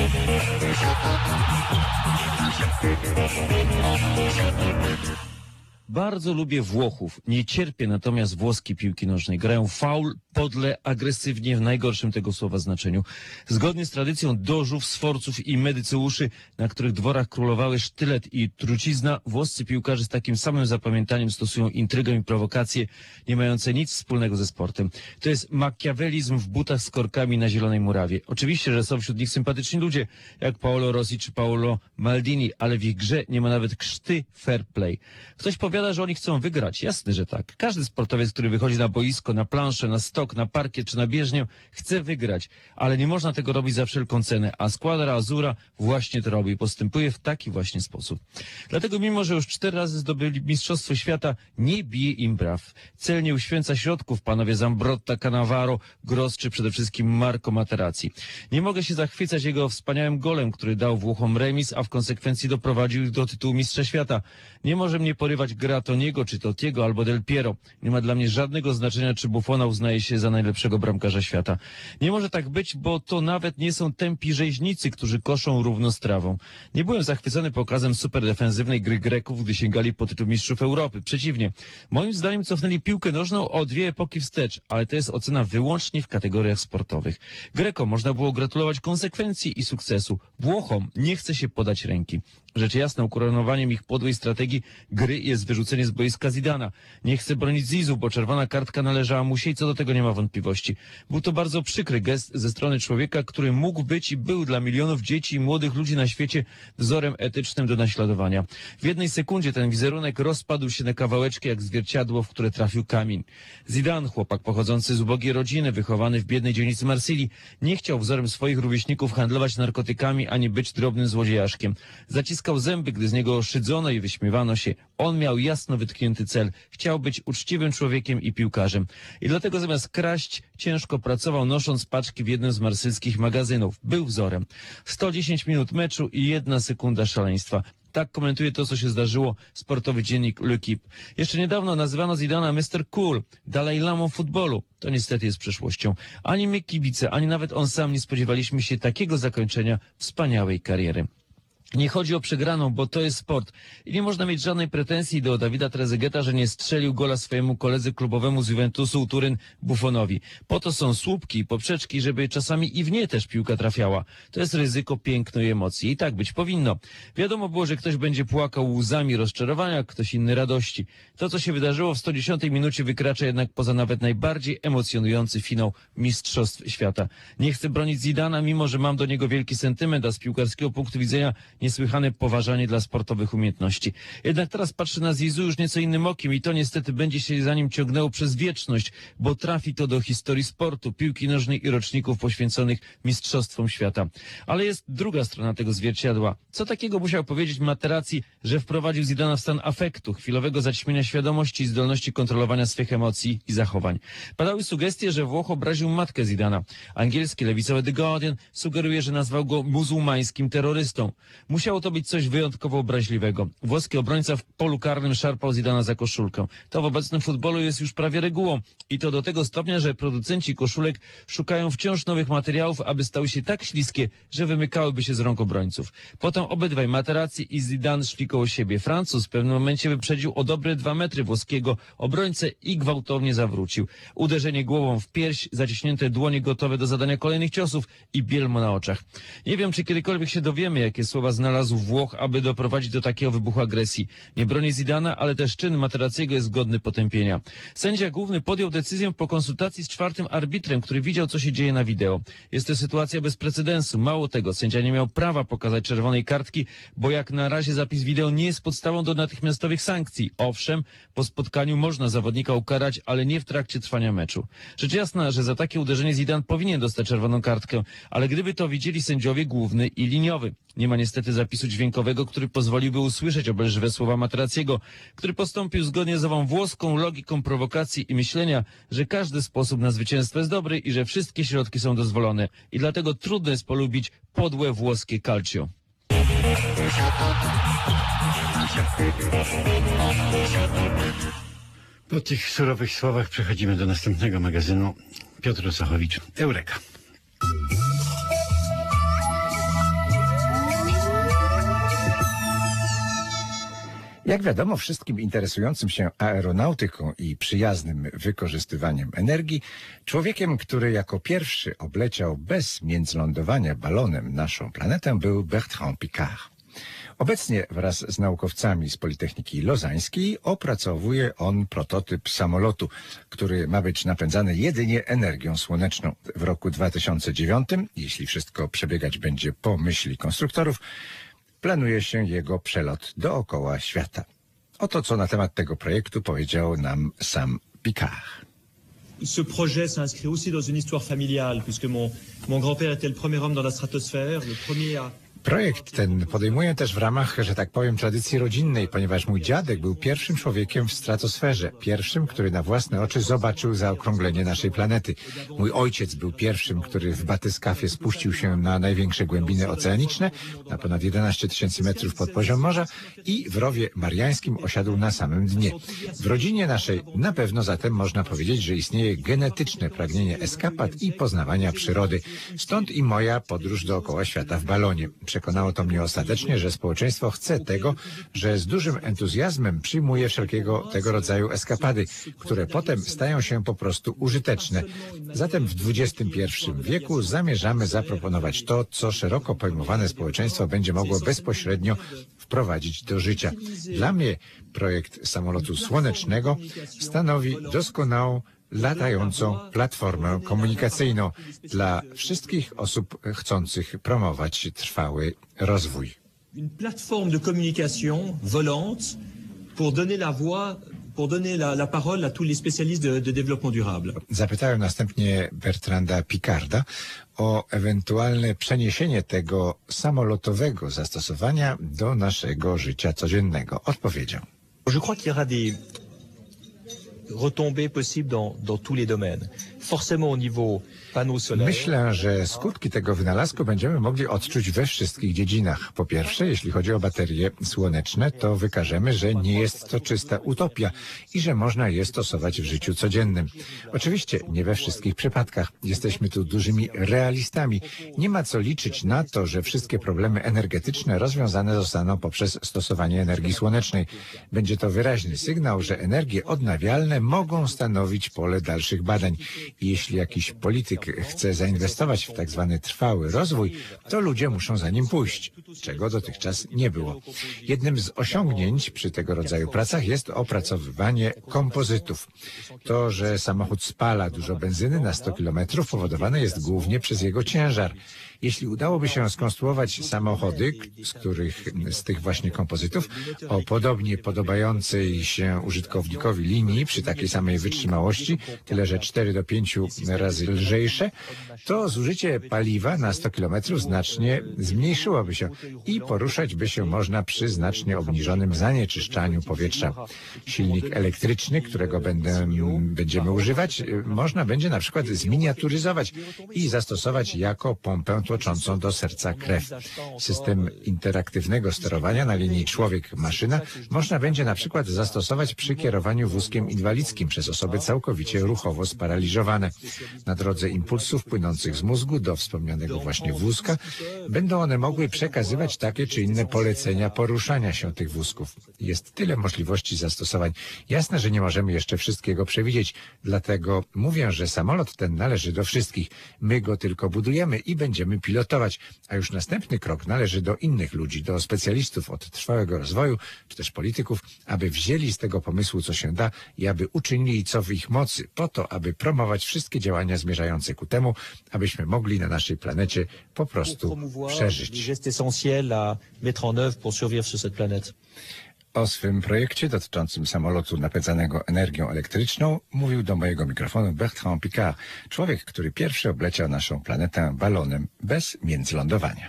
Bardzo lubię Włochów, nie cierpię natomiast włoskiej piłki nożnej. Grają faul, podle, agresywnie w najgorszym tego słowa znaczeniu. Zgodnie z tradycją dożów, sforców i medyceuszy, na których dworach królowały sztylet i trucizna, włoscy piłkarze z takim samym zapamiętaniem stosują intrygę i prowokacje, nie mające nic wspólnego ze sportem. To jest makiawelizm w butach z korkami na zielonej murawie. Oczywiście, że są wśród nich sympatyczni ludzie, jak Paolo Rossi czy Paolo Maldini, ale w ich grze nie ma nawet krzty fair play. Ktoś powiada, że oni chcą wygrać. Jasne, że tak. Każdy sportowiec, który wychodzi na boisko, na planszę, na stok, na parkiet czy na bieżnię, chce wygrać. Ale nie można tego robić za wszelką cenę. A Squadra Azzurra właśnie to robi. Postępuje w taki właśnie sposób. Dlatego mimo, że już 4 razy zdobyli Mistrzostwo Świata, nie bije im braw. Cel nie uświęca środków, panowie Zambrotta, Cannavaro, Gross czy przede wszystkim Marco Materazzi. Nie mogę się zachwycać jego wspaniałym golem, który dał Włochom remis, a w konsekwencji doprowadził ich do tytułu Mistrza Świata. Nie może mnie porywać gra Toniego, czy Totiego, albo Del Piero. Nie ma dla mnie żadnego znaczenia, czy Buffona uznaje się za najlepszego bramkarza świata. Nie może tak być, bo to nawet nie są tępi rzeźnicy, którzy koszą równo z trawą. Nie byłem zachwycony pokazem super defensywnej gry Greków, gdy sięgali po tytuł Mistrzów Europy. Przeciwnie. Moim zdaniem cofnęli piłkę nożną o 2 epoki wstecz, ale to jest ocena wyłącznie w kategoriach sportowych. Grekom można było gratulować konsekwencji i sukcesu. Włochom nie chce się podać ręki. Rzecz jasna, ukoronowaniem ich podłej strategii gry jest wyrzucenie z boiska Zidana. Nie chce bronić Zizu, bo czerwona kartka należała mu się i co do tego nie ma wątpliwości. Był to bardzo przykry gest ze strony człowieka, który mógł być i był dla milionów dzieci i młodych ludzi na świecie wzorem etycznym do naśladowania. W jednej sekundzie ten wizerunek rozpadł się na kawałeczki jak zwierciadło, w które trafił kamień. Zidane, chłopak pochodzący z ubogiej rodziny, wychowany w biednej dzielnicy Marsylii, nie chciał wzorem swoich rówieśników handlować narkotykami ani być drobnym złodziejaszkiem. Zaciskał zęby, gdy z niego szydzono i wyśmiewano się. On miał jasno wytknięty cel. Chciał być uczciwym człowiekiem i piłkarzem. I dlatego zamiast kraść, ciężko pracował, nosząc paczki w jednym z marsylskich magazynów. Był wzorem. 110 minut meczu i 1 sekunda szaleństwa. Tak komentuje to, co się zdarzyło, sportowy dziennik L'Equipe. Jeszcze niedawno nazywano Zidana Mr. Cool, Dalaj Lamą futbolu. To niestety jest przeszłością. Ani my kibice, ani nawet on sam nie spodziewaliśmy się takiego zakończenia wspaniałej kariery. Nie chodzi o przegraną, bo to jest sport. I nie można mieć żadnej pretensji do Davida Trezegueta, że nie strzelił gola swojemu koledze klubowemu z Juventusu Turyn Buffonowi. Po to są słupki i poprzeczki, żeby czasami i w nie też piłka trafiała. To jest ryzyko, piękno i emocje. I tak być powinno. Wiadomo było, że ktoś będzie płakał łzami rozczarowania, ktoś inny radości. To, co się wydarzyło w 110 minucie, wykracza jednak poza nawet najbardziej emocjonujący finał Mistrzostw Świata. Nie chcę bronić Zidana, mimo że mam do niego wielki sentyment, a z piłkarskiego punktu widzenia niesłychane poważanie dla sportowych umiejętności. Jednak teraz patrzę na Zizu już nieco innym okiem i to niestety będzie się za nim ciągnęło przez wieczność, bo trafi to do historii sportu, piłki nożnej i roczników poświęconych Mistrzostwom Świata. Ale jest druga strona tego zwierciadła. Co takiego musiał powiedzieć Materazzi, że wprowadził Zidana w stan afektu, chwilowego zaćmienia świadomości i zdolności kontrolowania swych emocji i zachowań. Padały sugestie, że Włoch obraził matkę Zidana. Angielskie lewicowe The Guardian sugeruje, że nazwał go muzułmańskim terrorystą. Musiało to być coś wyjątkowo obraźliwego. Włoski obrońca w polu karnym szarpał Zidana za koszulkę. To w obecnym futbolu jest już prawie regułą. I to do tego stopnia, że producenci koszulek szukają wciąż nowych materiałów, aby stały się tak śliskie, że wymykałyby się z rąk obrońców. Potem obydwaj, Materazzi i Zidane, szli koło siebie. Francuz w pewnym momencie wyprzedził o dobre 2 metry włoskiego obrońcę i gwałtownie zawrócił. Uderzenie głową w pierś, zaciśnięte dłonie gotowe do zadania kolejnych ciosów i bielmo na oczach. Nie wiem, czy kiedykolwiek się dowiemy, jakie słowa znalazł Włoch, aby doprowadzić do takiego wybuchu agresji. Nie broni Zidana, ale też czyn Materazziego jest godny potępienia. Sędzia główny podjął decyzję po konsultacji z 4. arbitrem, który widział, co się dzieje na wideo. Jest to sytuacja bez precedensu. Mało tego, sędzia nie miał prawa pokazać czerwonej kartki, bo jak na razie zapis wideo nie jest podstawą do natychmiastowych sankcji. Owszem, po spotkaniu można zawodnika ukarać, ale nie w trakcie trwania meczu. Rzecz jasna, że za takie uderzenie Zidane powinien dostać czerwoną kartkę, ale gdyby to widzieli sędziowie główny i liniowy. Nie ma niestety zapisu dźwiękowego, który pozwoliłby usłyszeć obelżywe słowa Materazziego, który postąpił zgodnie z ową włoską logiką prowokacji i myślenia, że każdy sposób na zwycięstwo jest dobry i że wszystkie środki są dozwolone. I dlatego trudno jest polubić podłe włoskie calcio. Po tych surowych słowach przechodzimy do następnego magazynu. Piotr Osachowicz, Eureka. Jak wiadomo, wszystkim interesującym się aeronautyką i przyjaznym wykorzystywaniem energii, człowiekiem, który jako pierwszy obleciał bez międzylądowania balonem naszą planetę, był Bertrand Piccard. Obecnie wraz z naukowcami z Politechniki Lozańskiej opracowuje on prototyp samolotu, który ma być napędzany jedynie energią słoneczną. W roku 2009, jeśli wszystko przebiegać będzie po myśli konstruktorów, planuje się jego przelot dookoła świata. Oto co na temat tego projektu powiedział nam sam Piccard. Ce projet s'inscrit aussi dans une histoire familiale, puisque mon grand-père était le premier homme dans la stratosphère, le premier à... Projekt ten podejmuję też w ramach, że tak powiem, tradycji rodzinnej, ponieważ mój dziadek był pierwszym człowiekiem w stratosferze, pierwszym, który na własne oczy zobaczył zaokrąglenie naszej planety. Mój ojciec był pierwszym, który w batyskafie spuścił się na największe głębiny oceaniczne, na ponad 11 000 metrów pod poziom morza i w rowie mariańskim osiadł na samym dnie. W rodzinie naszej na pewno zatem można powiedzieć, że istnieje genetyczne pragnienie eskapad i poznawania przyrody. Stąd i moja podróż dookoła świata w balonie. Przekonało to mnie ostatecznie, że społeczeństwo chce tego, że z dużym entuzjazmem przyjmuje wszelkiego tego rodzaju eskapady, które potem stają się po prostu użyteczne. Zatem w XXI wieku zamierzamy zaproponować to, co szeroko pojmowane społeczeństwo będzie mogło bezpośrednio wprowadzić do życia. Dla mnie projekt samolotu słonecznego stanowi doskonałą latającą platformę komunikacyjną dla wszystkich osób chcących promować trwały rozwój. Une plateforme de communication volante pour donner la voix, pour donner la parole à tous les spécialistes de développement durable. Zapytałem następnie Bertranda Piccarda o ewentualne przeniesienie tego samolotowego zastosowania do naszego życia codziennego. Odpowiedział. Je crois qu'il y aura des retombées possibles dans tous les domaines. Forcément au niveau panneaux solaires. Myślę, że skutki tego wynalazku będziemy mogli odczuć we wszystkich dziedzinach. Po pierwsze, jeśli chodzi o baterie słoneczne, to wykażemy, że nie jest to czysta utopia i że można je stosować w życiu codziennym. Oczywiście nie we wszystkich przypadkach. Jesteśmy tu dużymi realistami. Nie ma co liczyć na to, że wszystkie problemy energetyczne rozwiązane zostaną poprzez stosowanie energii słonecznej. Będzie to wyraźny sygnał, że energie odnawialne mogą stanowić pole dalszych badań. I jeśli jakiś polityk chce zainwestować w tak zwany trwały rozwój, to ludzie muszą za nim pójść, czego dotychczas nie było. Jednym z osiągnięć przy tego rodzaju pracach jest opracowywanie kompozytów. To, że samochód spala dużo benzyny na 100 km powodowane jest głównie przez jego ciężar. Jeśli udałoby się skonstruować samochody, z tych właśnie kompozytów, o podobnie podobającej się użytkownikowi linii przy takiej samej wytrzymałości, tyle że 4 do 5 razy lżejsze, to zużycie paliwa na 100 km znacznie zmniejszyłoby się i poruszać by się można przy znacznie obniżonym zanieczyszczaniu powietrza. Silnik elektryczny, którego będziemy używać, można będzie na przykład zminiaturyzować i zastosować jako pompę tłoczącą do serca krew. System interaktywnego sterowania na linii człowiek-maszyna można będzie na przykład zastosować przy kierowaniu wózkiem inwalidzkim przez osoby całkowicie ruchowo sparaliżowane. Na drodze impulsów płynących z mózgu do wspomnianego właśnie wózka będą one mogły przekazywać takie czy inne polecenia poruszania się tych wózków. Jest tyle możliwości zastosowań. Jasne, że nie możemy jeszcze wszystkiego przewidzieć, dlatego mówię, że samolot ten należy do wszystkich. My go tylko budujemy i będziemy pilotować, a już następny krok należy do innych ludzi, do specjalistów od trwałego rozwoju, czy też polityków, aby wzięli z tego pomysłu, co się da i aby uczynili co w ich mocy, po to, aby promować wszystkie działania zmierzające ku temu, abyśmy mogli na naszej planecie po prostu przeżyć. O swym projekcie dotyczącym samolotu napędzanego energią elektryczną mówił do mojego mikrofonu Bertrand Piccard, człowiek, który pierwszy obleciał naszą planetę balonem bez międzylądowania.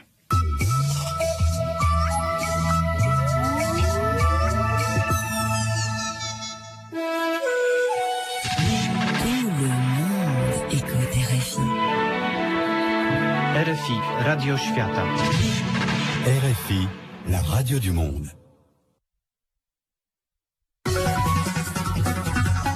RFI, Radio Świata. RFI, la radio du monde.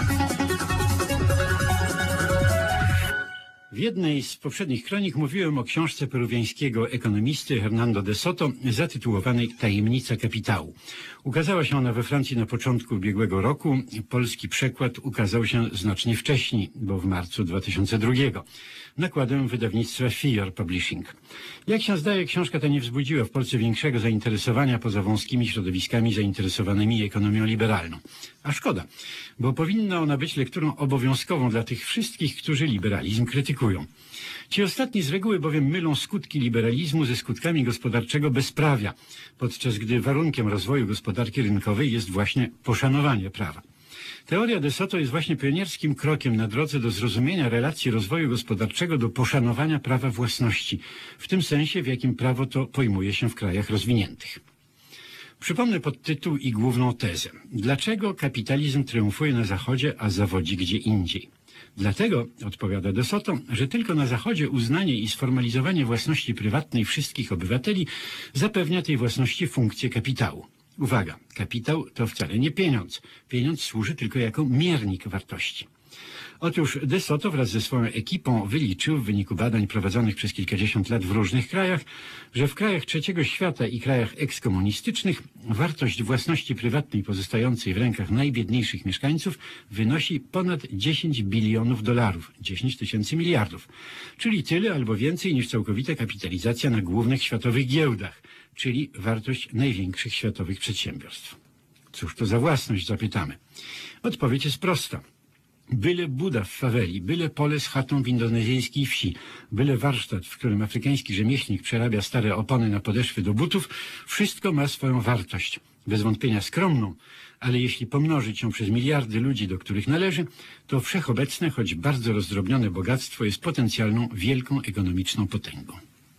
W jednej z poprzednich kronik mówiłem o książce peruwiańskiego ekonomisty Hernando de Soto zatytułowanej Tajemnica kapitału. Ukazała się ona we Francji na początku ubiegłego roku. Polski przekład ukazał się znacznie wcześniej, bo w marcu 2002. Nakładem wydawnictwa Fior Publishing. Jak się zdaje, książka ta nie wzbudziła w Polsce większego zainteresowania poza wąskimi środowiskami zainteresowanymi ekonomią liberalną. A szkoda, bo powinna ona być lekturą obowiązkową dla tych wszystkich, którzy liberalizm krytykują. Ci ostatni z reguły bowiem mylą skutki liberalizmu ze skutkami gospodarczego bezprawia, podczas gdy warunkiem rozwoju gospodarki rynkowej jest właśnie poszanowanie prawa. Teoria de Soto jest właśnie pionierskim krokiem na drodze do zrozumienia relacji rozwoju gospodarczego do poszanowania prawa własności, w tym sensie, w jakim prawo to pojmuje się w krajach rozwiniętych. Przypomnę podtytuł i główną tezę. Dlaczego kapitalizm triumfuje na Zachodzie, a zawodzi gdzie indziej? Dlatego, odpowiada de Soto, że tylko na Zachodzie uznanie i sformalizowanie własności prywatnej wszystkich obywateli zapewnia tej własności funkcję kapitału. Uwaga, kapitał to wcale nie pieniądz. Pieniądz służy tylko jako miernik wartości. Otóż de Soto wraz ze swoją ekipą wyliczył w wyniku badań prowadzonych przez kilkadziesiąt lat w różnych krajach, że w krajach trzeciego świata i krajach ekskomunistycznych wartość własności prywatnej pozostającej w rękach najbiedniejszych mieszkańców wynosi ponad 10 bilionów dolarów, 10 tysięcy miliardów, czyli tyle albo więcej niż całkowita kapitalizacja na głównych światowych giełdach, czyli wartość największych światowych przedsiębiorstw. Cóż to za własność, zapytamy. Odpowiedź jest prosta. Byle buda w faweli, byle pole z chatą w indonezyjskiej wsi, byle warsztat, w którym afrykański rzemieślnik przerabia stare opony na podeszwy do butów, wszystko ma swoją wartość. Bez wątpienia skromną, ale jeśli pomnożyć ją przez miliardy ludzi, do których należy, to wszechobecne, choć bardzo rozdrobnione bogactwo jest potencjalną, wielką ekonomiczną potęgą.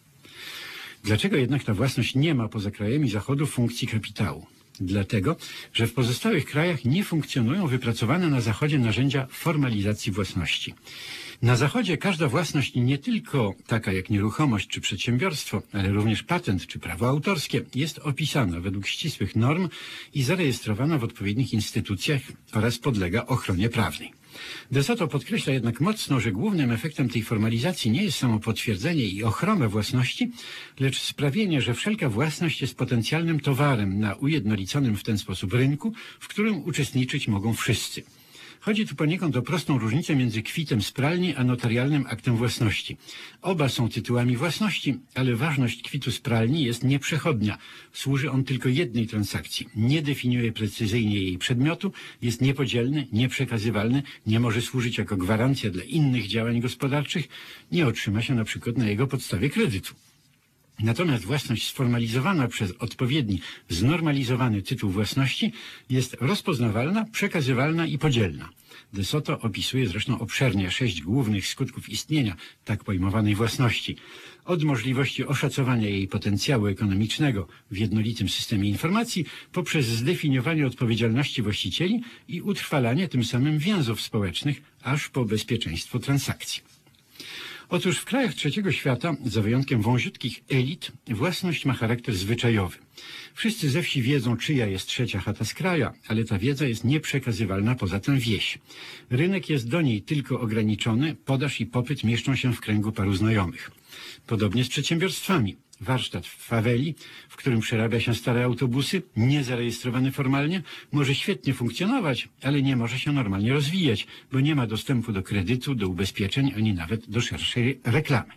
Dlaczego jednak ta własność nie ma poza krajami Zachodu funkcji kapitału? Dlatego, że w pozostałych krajach nie funkcjonują wypracowane na Zachodzie narzędzia formalizacji własności. Na Zachodzie każda własność, nie tylko taka jak nieruchomość czy przedsiębiorstwo, ale również patent czy prawo autorskie, jest opisana według ścisłych norm i zarejestrowana w odpowiednich instytucjach oraz podlega ochronie prawnej. De Soto podkreśla jednak mocno, że głównym efektem tej formalizacji nie jest samo potwierdzenie i ochrona własności, lecz sprawienie, że wszelka własność jest potencjalnym towarem na ujednoliconym w ten sposób rynku, w którym uczestniczyć mogą wszyscy. Chodzi tu poniekąd o prostą różnicę między kwitem z pralni a notarialnym aktem własności. Oba są tytułami własności, ale ważność kwitu z pralni jest nieprzechodnia. Służy on tylko jednej transakcji. Nie definiuje precyzyjnie jej przedmiotu, jest niepodzielny, nieprzekazywalny, nie może służyć jako gwarancja dla innych działań gospodarczych, nie otrzyma się na przykład na jego podstawie kredytu. Natomiast własność sformalizowana przez odpowiedni, znormalizowany tytuł własności jest rozpoznawalna, przekazywalna i podzielna. De Soto opisuje zresztą obszernie 6 głównych skutków istnienia tak pojmowanej własności. Od możliwości oszacowania jej potencjału ekonomicznego w jednolitym systemie informacji, poprzez zdefiniowanie odpowiedzialności właścicieli i utrwalanie tym samym więzów społecznych, aż po bezpieczeństwo transakcji. Otóż w krajach trzeciego świata, za wyjątkiem wąziutkich elit, własność ma charakter zwyczajowy. Wszyscy ze wsi wiedzą, czyja jest trzecia chata z kraja, ale ta wiedza jest nieprzekazywalna poza tę wieś. Rynek jest do niej tylko ograniczony, podaż i popyt mieszczą się w kręgu paru znajomych. Podobnie z przedsiębiorstwami. Warsztat w faweli, w którym przerabia się stare autobusy, niezarejestrowany formalnie, może świetnie funkcjonować, ale nie może się normalnie rozwijać, bo nie ma dostępu do kredytu, do ubezpieczeń, ani nawet do szerszej reklamy.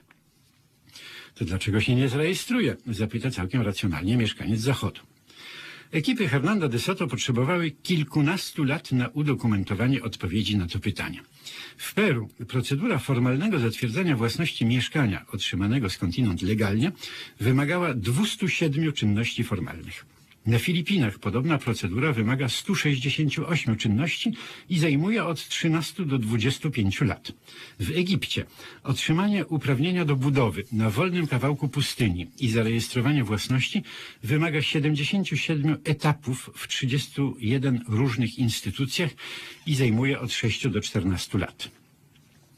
To dlaczego się nie zarejestruje? Zapyta całkiem racjonalnie mieszkaniec Zachodu. Ekipy Hernanda de Soto potrzebowały kilkunastu lat na udokumentowanie odpowiedzi na to pytanie. W Peru procedura formalnego zatwierdzania własności mieszkania otrzymanego skądinąd legalnie wymagała 207 czynności formalnych. Na Filipinach podobna procedura wymaga 168 czynności i zajmuje od 13 do 25 lat. W Egipcie otrzymanie uprawnienia do budowy na wolnym kawałku pustyni i zarejestrowanie własności wymaga 77 etapów w 31 różnych instytucjach i zajmuje od 6 do 14 lat.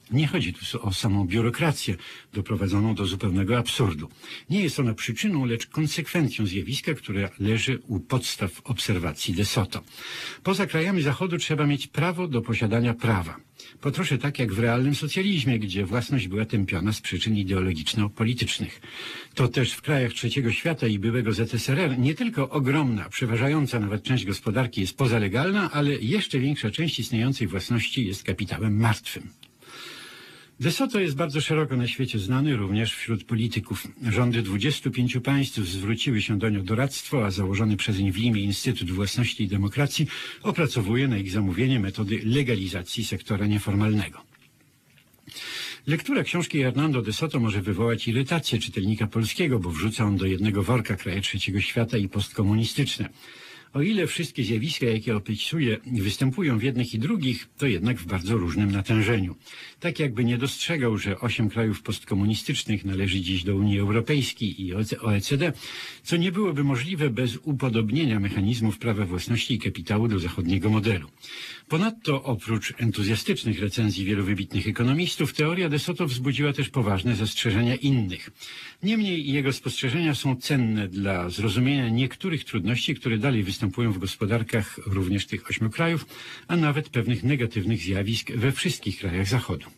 Nie chodzi tu o samą biurokrację doprowadzoną do zupełnego absurdu. Nie jest ona przyczyną, lecz konsekwencją zjawiska, które leży u podstaw obserwacji de Soto. Poza krajami Zachodu trzeba mieć prawo do posiadania prawa. Po trosze tak jak w realnym socjalizmie, gdzie własność była tępiona z przyczyn ideologiczno-politycznych. To też w krajach trzeciego świata i byłego ZSRR nie tylko ogromna, przeważająca nawet część gospodarki jest pozalegalna, ale jeszcze większa część istniejącej własności jest kapitałem martwym. De Soto jest bardzo szeroko na świecie znany również wśród polityków. Rządy 25 państw zwróciły się do niego doradztwo, a założony przez nie w Limie Instytut Własności i Demokracji opracowuje na ich zamówienie metody legalizacji sektora nieformalnego. Lektura książki Hernando de Soto może wywołać irytację czytelnika polskiego, bo wrzuca on do jednego worka kraje trzeciego świata i postkomunistyczne. O ile wszystkie zjawiska, jakie opisuje, występują w jednych i drugich, to jednak w bardzo różnym natężeniu. Tak jakby nie dostrzegał, że 8 krajów postkomunistycznych należy dziś do Unii Europejskiej i OECD, co nie byłoby możliwe bez upodobnienia mechanizmów prawa własności i kapitału do zachodniego modelu. Ponadto, oprócz entuzjastycznych recenzji wielu wybitnych ekonomistów, teoria de Soto wzbudziła też poważne zastrzeżenia innych. Niemniej jego spostrzeżenia są cenne dla zrozumienia niektórych trudności, które dalej występują w gospodarkach również tych 8 krajów, a nawet pewnych negatywnych zjawisk we wszystkich krajach Zachodu.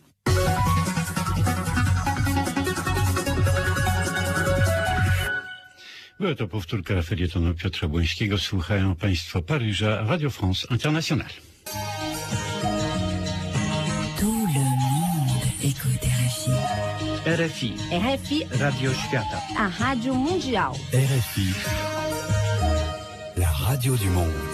Była to powtórka felietonu Piotra Błońskiego. Słuchają Państwo Paryża, Radio France Internationale. Tout le monde écoute RFI. RFI. Radio Świata. A Rádio Mundial. RFI. La radio du monde.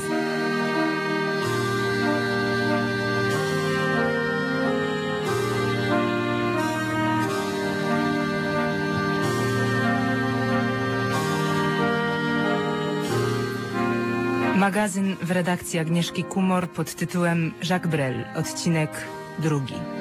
Magazyn w redakcji Agnieszki Kumor pod tytułem Jacques Brel, odcinek 2.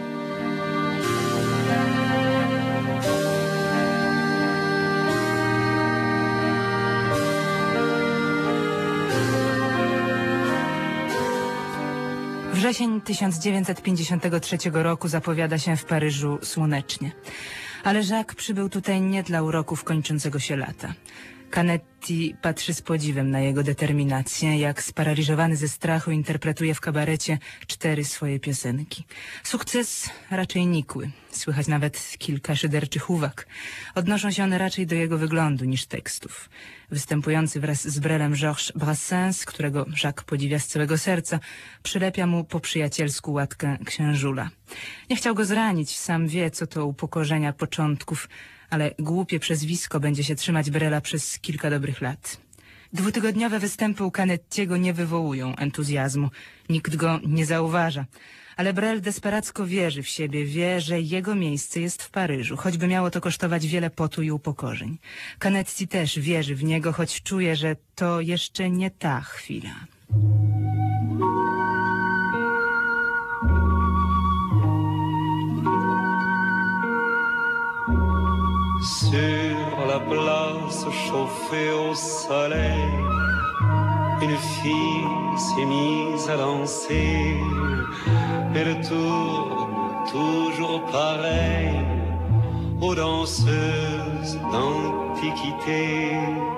Wrzesień 1953 roku zapowiada się w Paryżu słonecznie. Ale Jacques przybył tutaj nie dla uroków kończącego się lata. Canetti patrzy z podziwem na jego determinację, jak sparaliżowany ze strachu interpretuje w kabarecie 4 swoje piosenki. Sukces raczej nikły. Słychać nawet kilka szyderczych uwag. Odnoszą się one raczej do jego wyglądu niż tekstów. Występujący wraz z Brelem Georges Brassens, którego Jacques podziwia z całego serca, przylepia mu po przyjacielsku łatkę księżula. Nie chciał go zranić, sam wie, co to upokorzenia początków, ale głupie przezwisko będzie się trzymać Brela przez kilka dobrych lat. 2-tygodniowe występy u Canettiego nie wywołują entuzjazmu. Nikt go nie zauważa. Ale Brel desperacko wierzy w siebie, wie, że jego miejsce jest w Paryżu, choćby miało to kosztować wiele potu i upokorzeń. Canetti też wierzy w niego, choć czuje, że to jeszcze nie ta chwila. Sur la place chauffée au soleil, une fille s'est mise à danser. Elle tourne toujours pareil aux danseuses d'antiquité.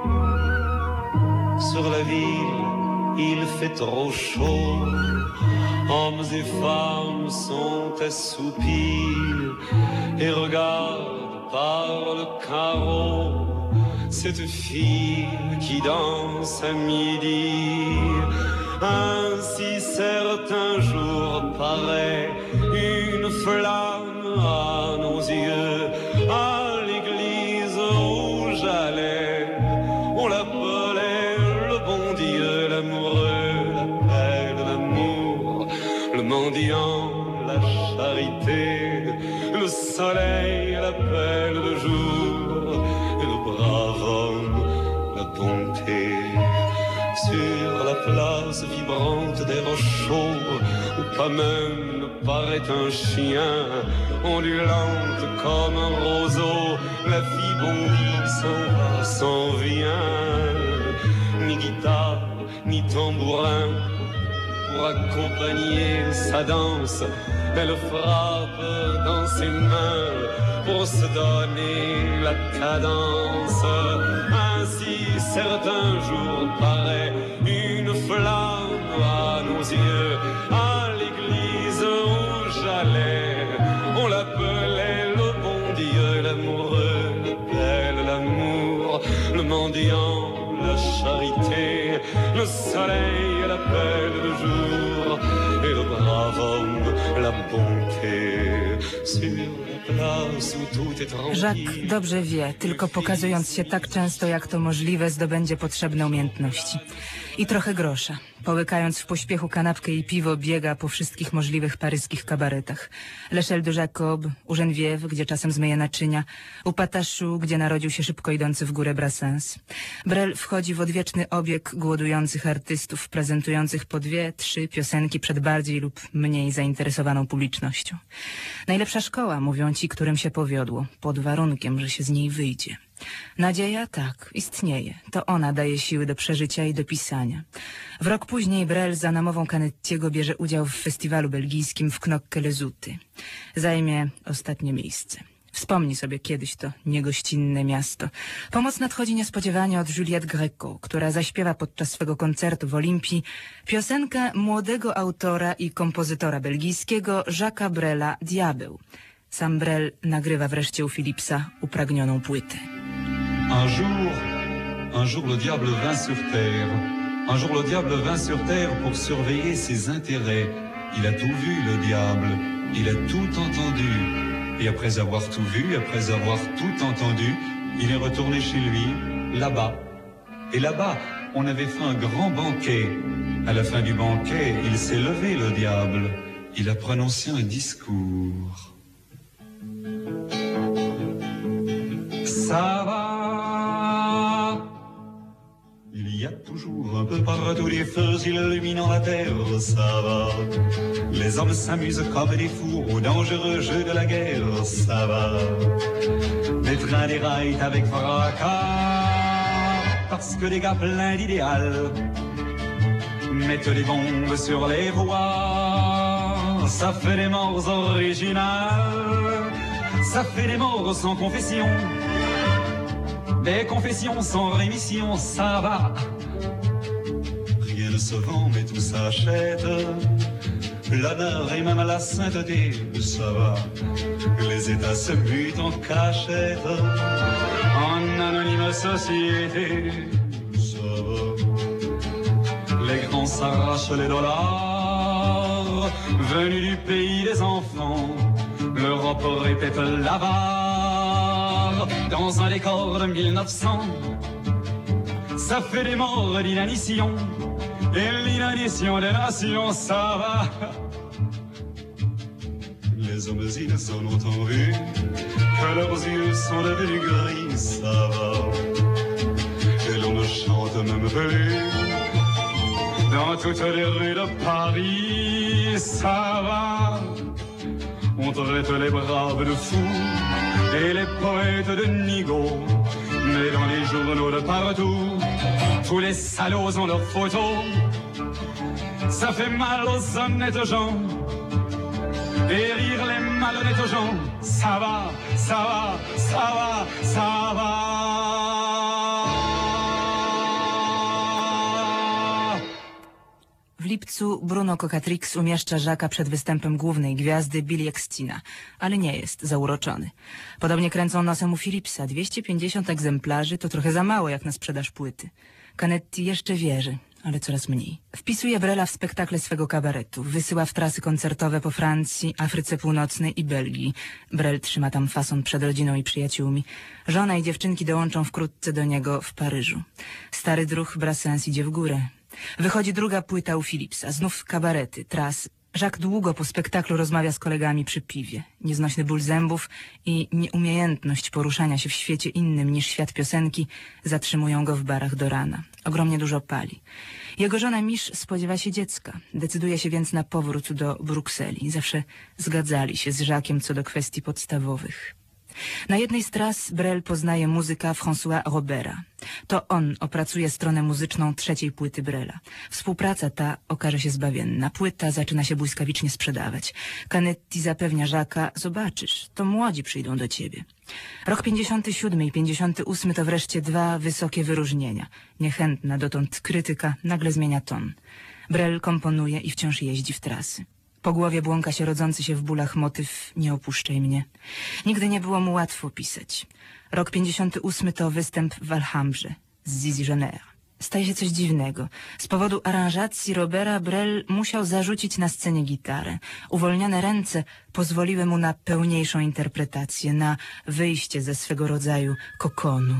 Sur la ville, il fait trop chaud. Hommes et femmes sont assoupis et regardent par le carreau cette fille qui danse à midi. Ainsi certains jours paraît une flamme à nos yeux. À l'église où j'allais, on l'appelait le bon Dieu, l'amoureux l'appelle l'amour, le mendiant la charité, le soleil l'appelle le jour et le brave homme la bonté. Sur la place vibrante des rochers, où pas même ne paraît un chien, ondulante comme un roseau, la vie bondit, s'en va, s'en vient. Ni guitare, ni tambourin pour accompagner sa danse. elle frappe dans ses mains pour se donner la cadence. Ainsi certains jours paraît une flamme à nos yeux. À l'église où j'allais, on l'appelait le bon Dieu, l'amoureux, l'appelle l'amour, le mendiant, la charité, le soleil l'appelle le jour, et le brave homme, la bonté, sur la place où tout est tranquille. Jacques dobrze wie, tylko pokazując się tak często jak to możliwe, zdobędzie potrzebne umiejętności. I trochę grosza. Połykając w pośpiechu kanapkę i piwo, biega po wszystkich możliwych paryskich kabaretach. L'Echelle de Jacob, u Geneviève, gdzie czasem zmyje naczynia, u Patachou, gdzie narodził się szybko idący w górę Brassens. Brel wchodzi w odwieczny obieg głodujących artystów, prezentujących po 2-3 piosenki przed bardziej lub mniej zainteresowaną publicznością. Najlepsza szkoła, mówią ci, którym się powiodło, pod warunkiem, że się z niej wyjdzie. Nadzieja tak, istnieje. To ona daje siły do przeżycia i do pisania. W rok później Brel za namową Canettiego bierze udział w festiwalu belgijskim w Knokke-le-Zouty. Zajmie ostatnie miejsce. Wspomni sobie kiedyś to niegościnne miasto. Pomoc nadchodzi niespodziewanie od Juliette Gréco, która zaśpiewa podczas swego koncertu w Olimpii piosenkę młodego autora i kompozytora belgijskiego Jacques'a Brela Diabeł. Sam Brel nagrywa wreszcie u Philipsa upragnioną płytę. Un jour le diable vint sur terre. Un jour le diable vint sur terre pour surveiller ses intérêts. Il a tout vu, le diable. Il a tout entendu. Et après avoir tout vu, après avoir tout entendu, il est retourné chez lui, là-bas. Et là-bas, on avait fait un grand banquet. À la fin du banquet, il s'est levé, le diable. Il a prononcé un discours. Ça va. Il y a toujours un peu partout des feux illuminant la terre, ça va. Les hommes s'amusent comme des fous aux dangereux jeux de la guerre, ça va. Les trains déraillent avec fracas, parce que des gars pleins d'idéal mettent des bombes sur les voies. Ça fait des morts originales, ça fait des morts sans confession. Des confessions sans rémission, ça va. Rien ne se vend, mais tout s'achète. L'honneur et même la sainteté, ça va. Les États se butent en cachette, en anonyme société, ça va. Les grands s'arrachent les dollars, venus du pays des enfants. L'Europe répète l'avare dans un décor de 1900. Ça fait des morts d'inanition, et l'inanition des nations, ça va. Les hommes innocents n'ont vu que leurs yeux sont devenus gris, ça va. Et l'on ne chante même plus dans toutes les rues de Paris, ça va. On traite les braves de fous et les poètes de nigauds. Mais dans les journaux de partout, tous les salauds ont leurs photos. Ça fait mal aux honnêtes gens et rire les malhonnêtes gens. Ça va, ça va, ça va, ça va. W lipcu Bruno Cocatrix umieszcza Jacques'a przed występem głównej gwiazdy Billy Extina, ale nie jest zauroczony. Podobnie kręcą nosem u Philipsa. 250 egzemplarzy to trochę za mało jak na sprzedaż płyty. Canetti jeszcze wierzy, ale coraz mniej. Wpisuje Brela w spektakle swego kabaretu. Wysyła w trasy koncertowe po Francji, Afryce Północnej i Belgii. Brel trzyma tam fason przed rodziną i przyjaciółmi. Żona i dziewczynki dołączą wkrótce do niego w Paryżu. Stary druh Brassens idzie w górę. Wychodzi druga płyta u Philipsa, znów kabarety, trasy. Jacques długo po spektaklu rozmawia z kolegami przy piwie. Nieznośny ból zębów i nieumiejętność poruszania się w świecie innym niż świat piosenki zatrzymują go w barach do rana. Ogromnie dużo pali. Jego żona Misz spodziewa się dziecka. Decyduje się więc na powrót do Brukseli. Zawsze zgadzali się z Jacques'em co do kwestii podstawowych. Na jednej z tras Brel poznaje muzyka François Robera. To on opracuje stronę muzyczną trzeciej płyty Brela. Współpraca ta okaże się zbawienna. Płyta zaczyna się błyskawicznie sprzedawać. Canetti zapewnia Jacques'a: zobaczysz, to młodzi przyjdą do ciebie. Rok 57 i 58 to wreszcie dwa wysokie wyróżnienia. Niechętna dotąd krytyka nagle zmienia ton. Brel komponuje i wciąż jeździ w trasy. Po głowie błąka się rodzący się w bólach motyw „Nie opuszczaj mnie”. Nigdy nie było mu łatwo pisać. Rok 58 to występ w Alhambrze z Zizi Jeanner. Staje się coś dziwnego. Z powodu aranżacji Robera Brel musiał zarzucić na scenie gitarę. Uwolnione ręce pozwoliły mu na pełniejszą interpretację, na wyjście ze swego rodzaju kokonu.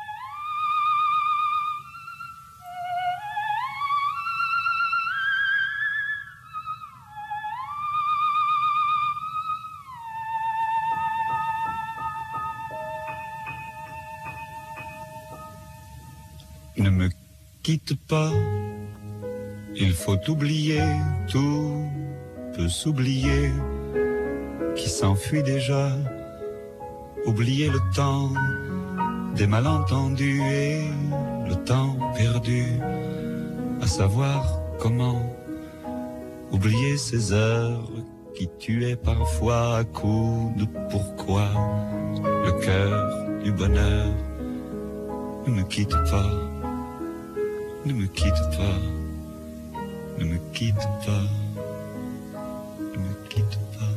Ne me quitte pas, il faut oublier, tout peut s'oublier, qui s'enfuit déjà, oublier le temps des malentendus et le temps perdu, à savoir comment oublier ces heures qui tuaient parfois à coups de pourquoi le cœur du bonheur. Ne me quitte pas. Ne me quitte pas, ne me quitte pas, ne me quitte pas.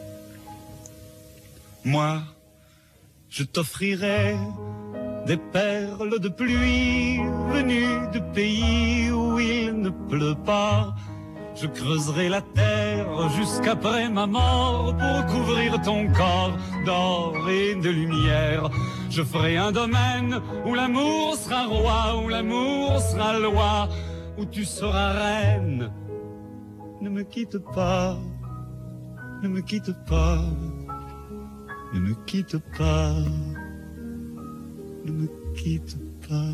Moi, je t'offrirai des perles de pluie venues de pays où il ne pleut pas. Je creuserai la terre jusqu'après ma mort pour couvrir ton corps d'or et de lumière. Je ferai un domaine où l'amour sera roi, où l'amour sera loi, où tu seras reine. Ne me quitte pas, ne me quitte pas, ne me quitte pas, ne me quitte pas.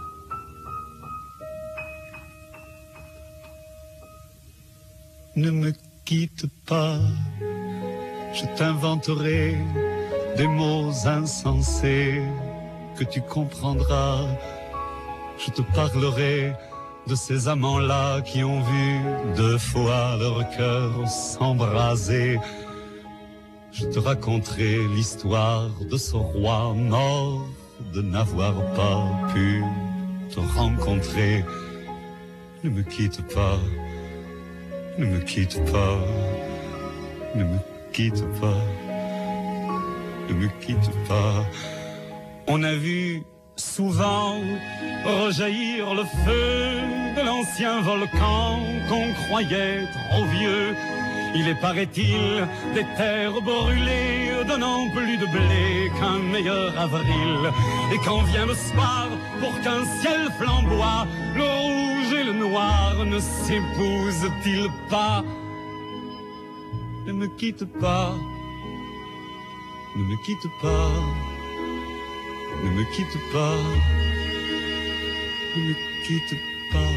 Ne me quitte pas, je t'inventerai des mots insensés que tu comprendras. Je te parlerai de ces amants-là qui ont vu 2 fois leur cœur s'embraser. Je te raconterai l'histoire de ce roi mort de n'avoir pas pu te rencontrer. Ne me quitte pas, ne me quitte pas, ne me quitte pas. Ne me quitte pas. On a vu souvent rejaillir le feu de l'ancien volcan qu'on croyait trop vieux. Il est, paraît-il, des terres brûlées donnant plus de blé qu'un meilleur avril. Et quand vient le soir, pour qu'un ciel flamboie, le rouge et le noir ne s'épousent-ils pas? Ne me quitte pas. Ne me quitte pas, ne me quitte pas, ne me quitte pas.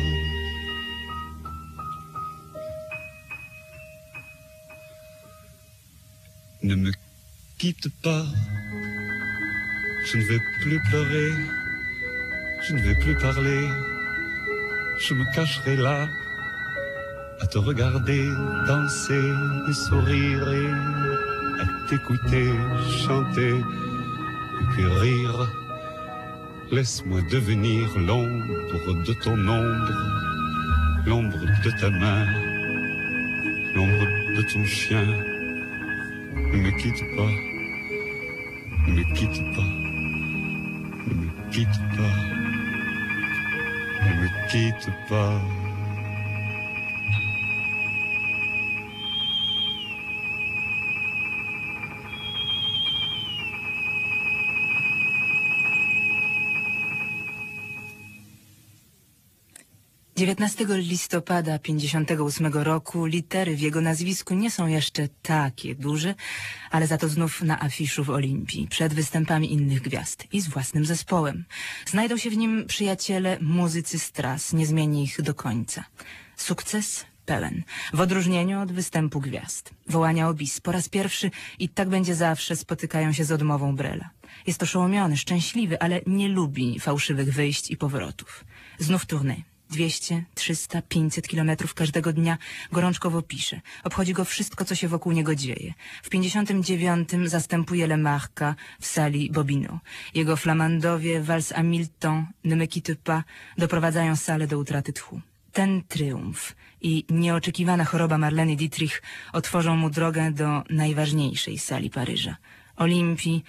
Ne me quitte pas, je ne vais plus pleurer, je ne vais plus parler, je me cacherai là, à te regarder danser et sourire et à t'écouter chanter et puis rire. Laisse-moi devenir l'ombre de ton ombre, l'ombre de ta main, l'ombre de ton chien. Ne me quitte pas, ne me quitte pas, ne me quitte pas, ne me quitte pas. Dziewiętnastego listopada 58 roku litery w jego nazwisku nie są jeszcze takie duże, ale za to znów na afiszu w Olimpii, przed występami innych gwiazd i z własnym zespołem. Znajdą się w nim przyjaciele, muzycy z tras, nie zmieni ich do końca. Sukces pełen. W odróżnieniu od występu gwiazd. Wołania o bis po raz pierwszy i tak będzie zawsze spotykają się z odmową Brela. Jest oszołomiony, szczęśliwy, ale nie lubi fałszywych wyjść i powrotów. Znów tournée. 200, 300, 500 kilometrów każdego dnia gorączkowo pisze. Obchodzi go wszystko, co się wokół niego dzieje. W 59 zastępuje Lemarca w sali Bobino. Jego flamandowie Vals à mille temps, Ne me quitte pas doprowadzają salę do utraty tchu. Ten triumf i nieoczekiwana choroba Marleny Dietrich otworzą mu drogę do najważniejszej sali Paryża. Olimpii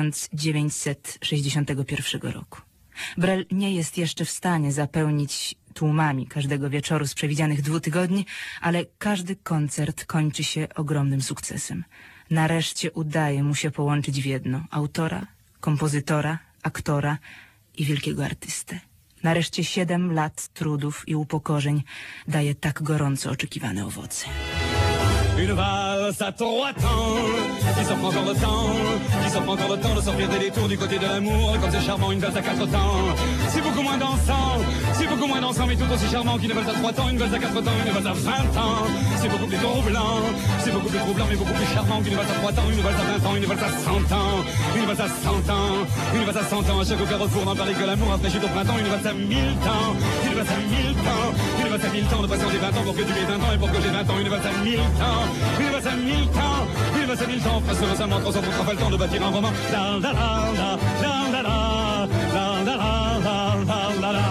1961 roku. Brel nie jest jeszcze w stanie zapełnić tłumami każdego wieczoru z przewidzianych 2 tygodni, ale każdy koncert kończy się ogromnym sukcesem. Nareszcie udaje mu się połączyć w jedno autora, kompozytora, aktora i wielkiego artystę. Nareszcie 7 lat trudów i upokorzeń daje tak gorąco oczekiwane owoce. Une valse à 3 temps, qui s'offre encore le temps, qui s'offre encore le temps de sortir des détours du côté de l'amour, comme c'est charmant une valse à 4 temps. C'est beaucoup moins dansant, mais tout aussi charmant qu'une valse à 3 temps, une valse à 4 temps, une valse à 20 ans. C'est beaucoup plus troublant, mais beaucoup plus charmant qu'une valse à 3 temps, une valse à 20 ans, une valse à 100 ans, une valse à 100 ans, une valse à 100 ans. À chaque carrefour n'en parlait que l'amour a fraîchi au printemps, une valse à 1000 temps, une valse à 1000 temps, une valse à 1000 temps, de patienter 20 ans pour que tu aies 20 ans et pour que j'ai 20 ans, une valse à 1000 temps. Une valse à 1000 temps, une valse à 1000 temps, fasse récemment 300 pour pas le temps de bâtir un roman. La la la la, la la la, la la la, la la la.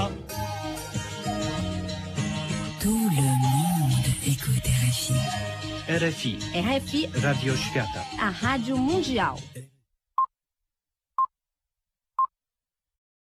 Tout le monde écoute RFI. RFI. RFI. Radio Świata. A Rádio Mundial.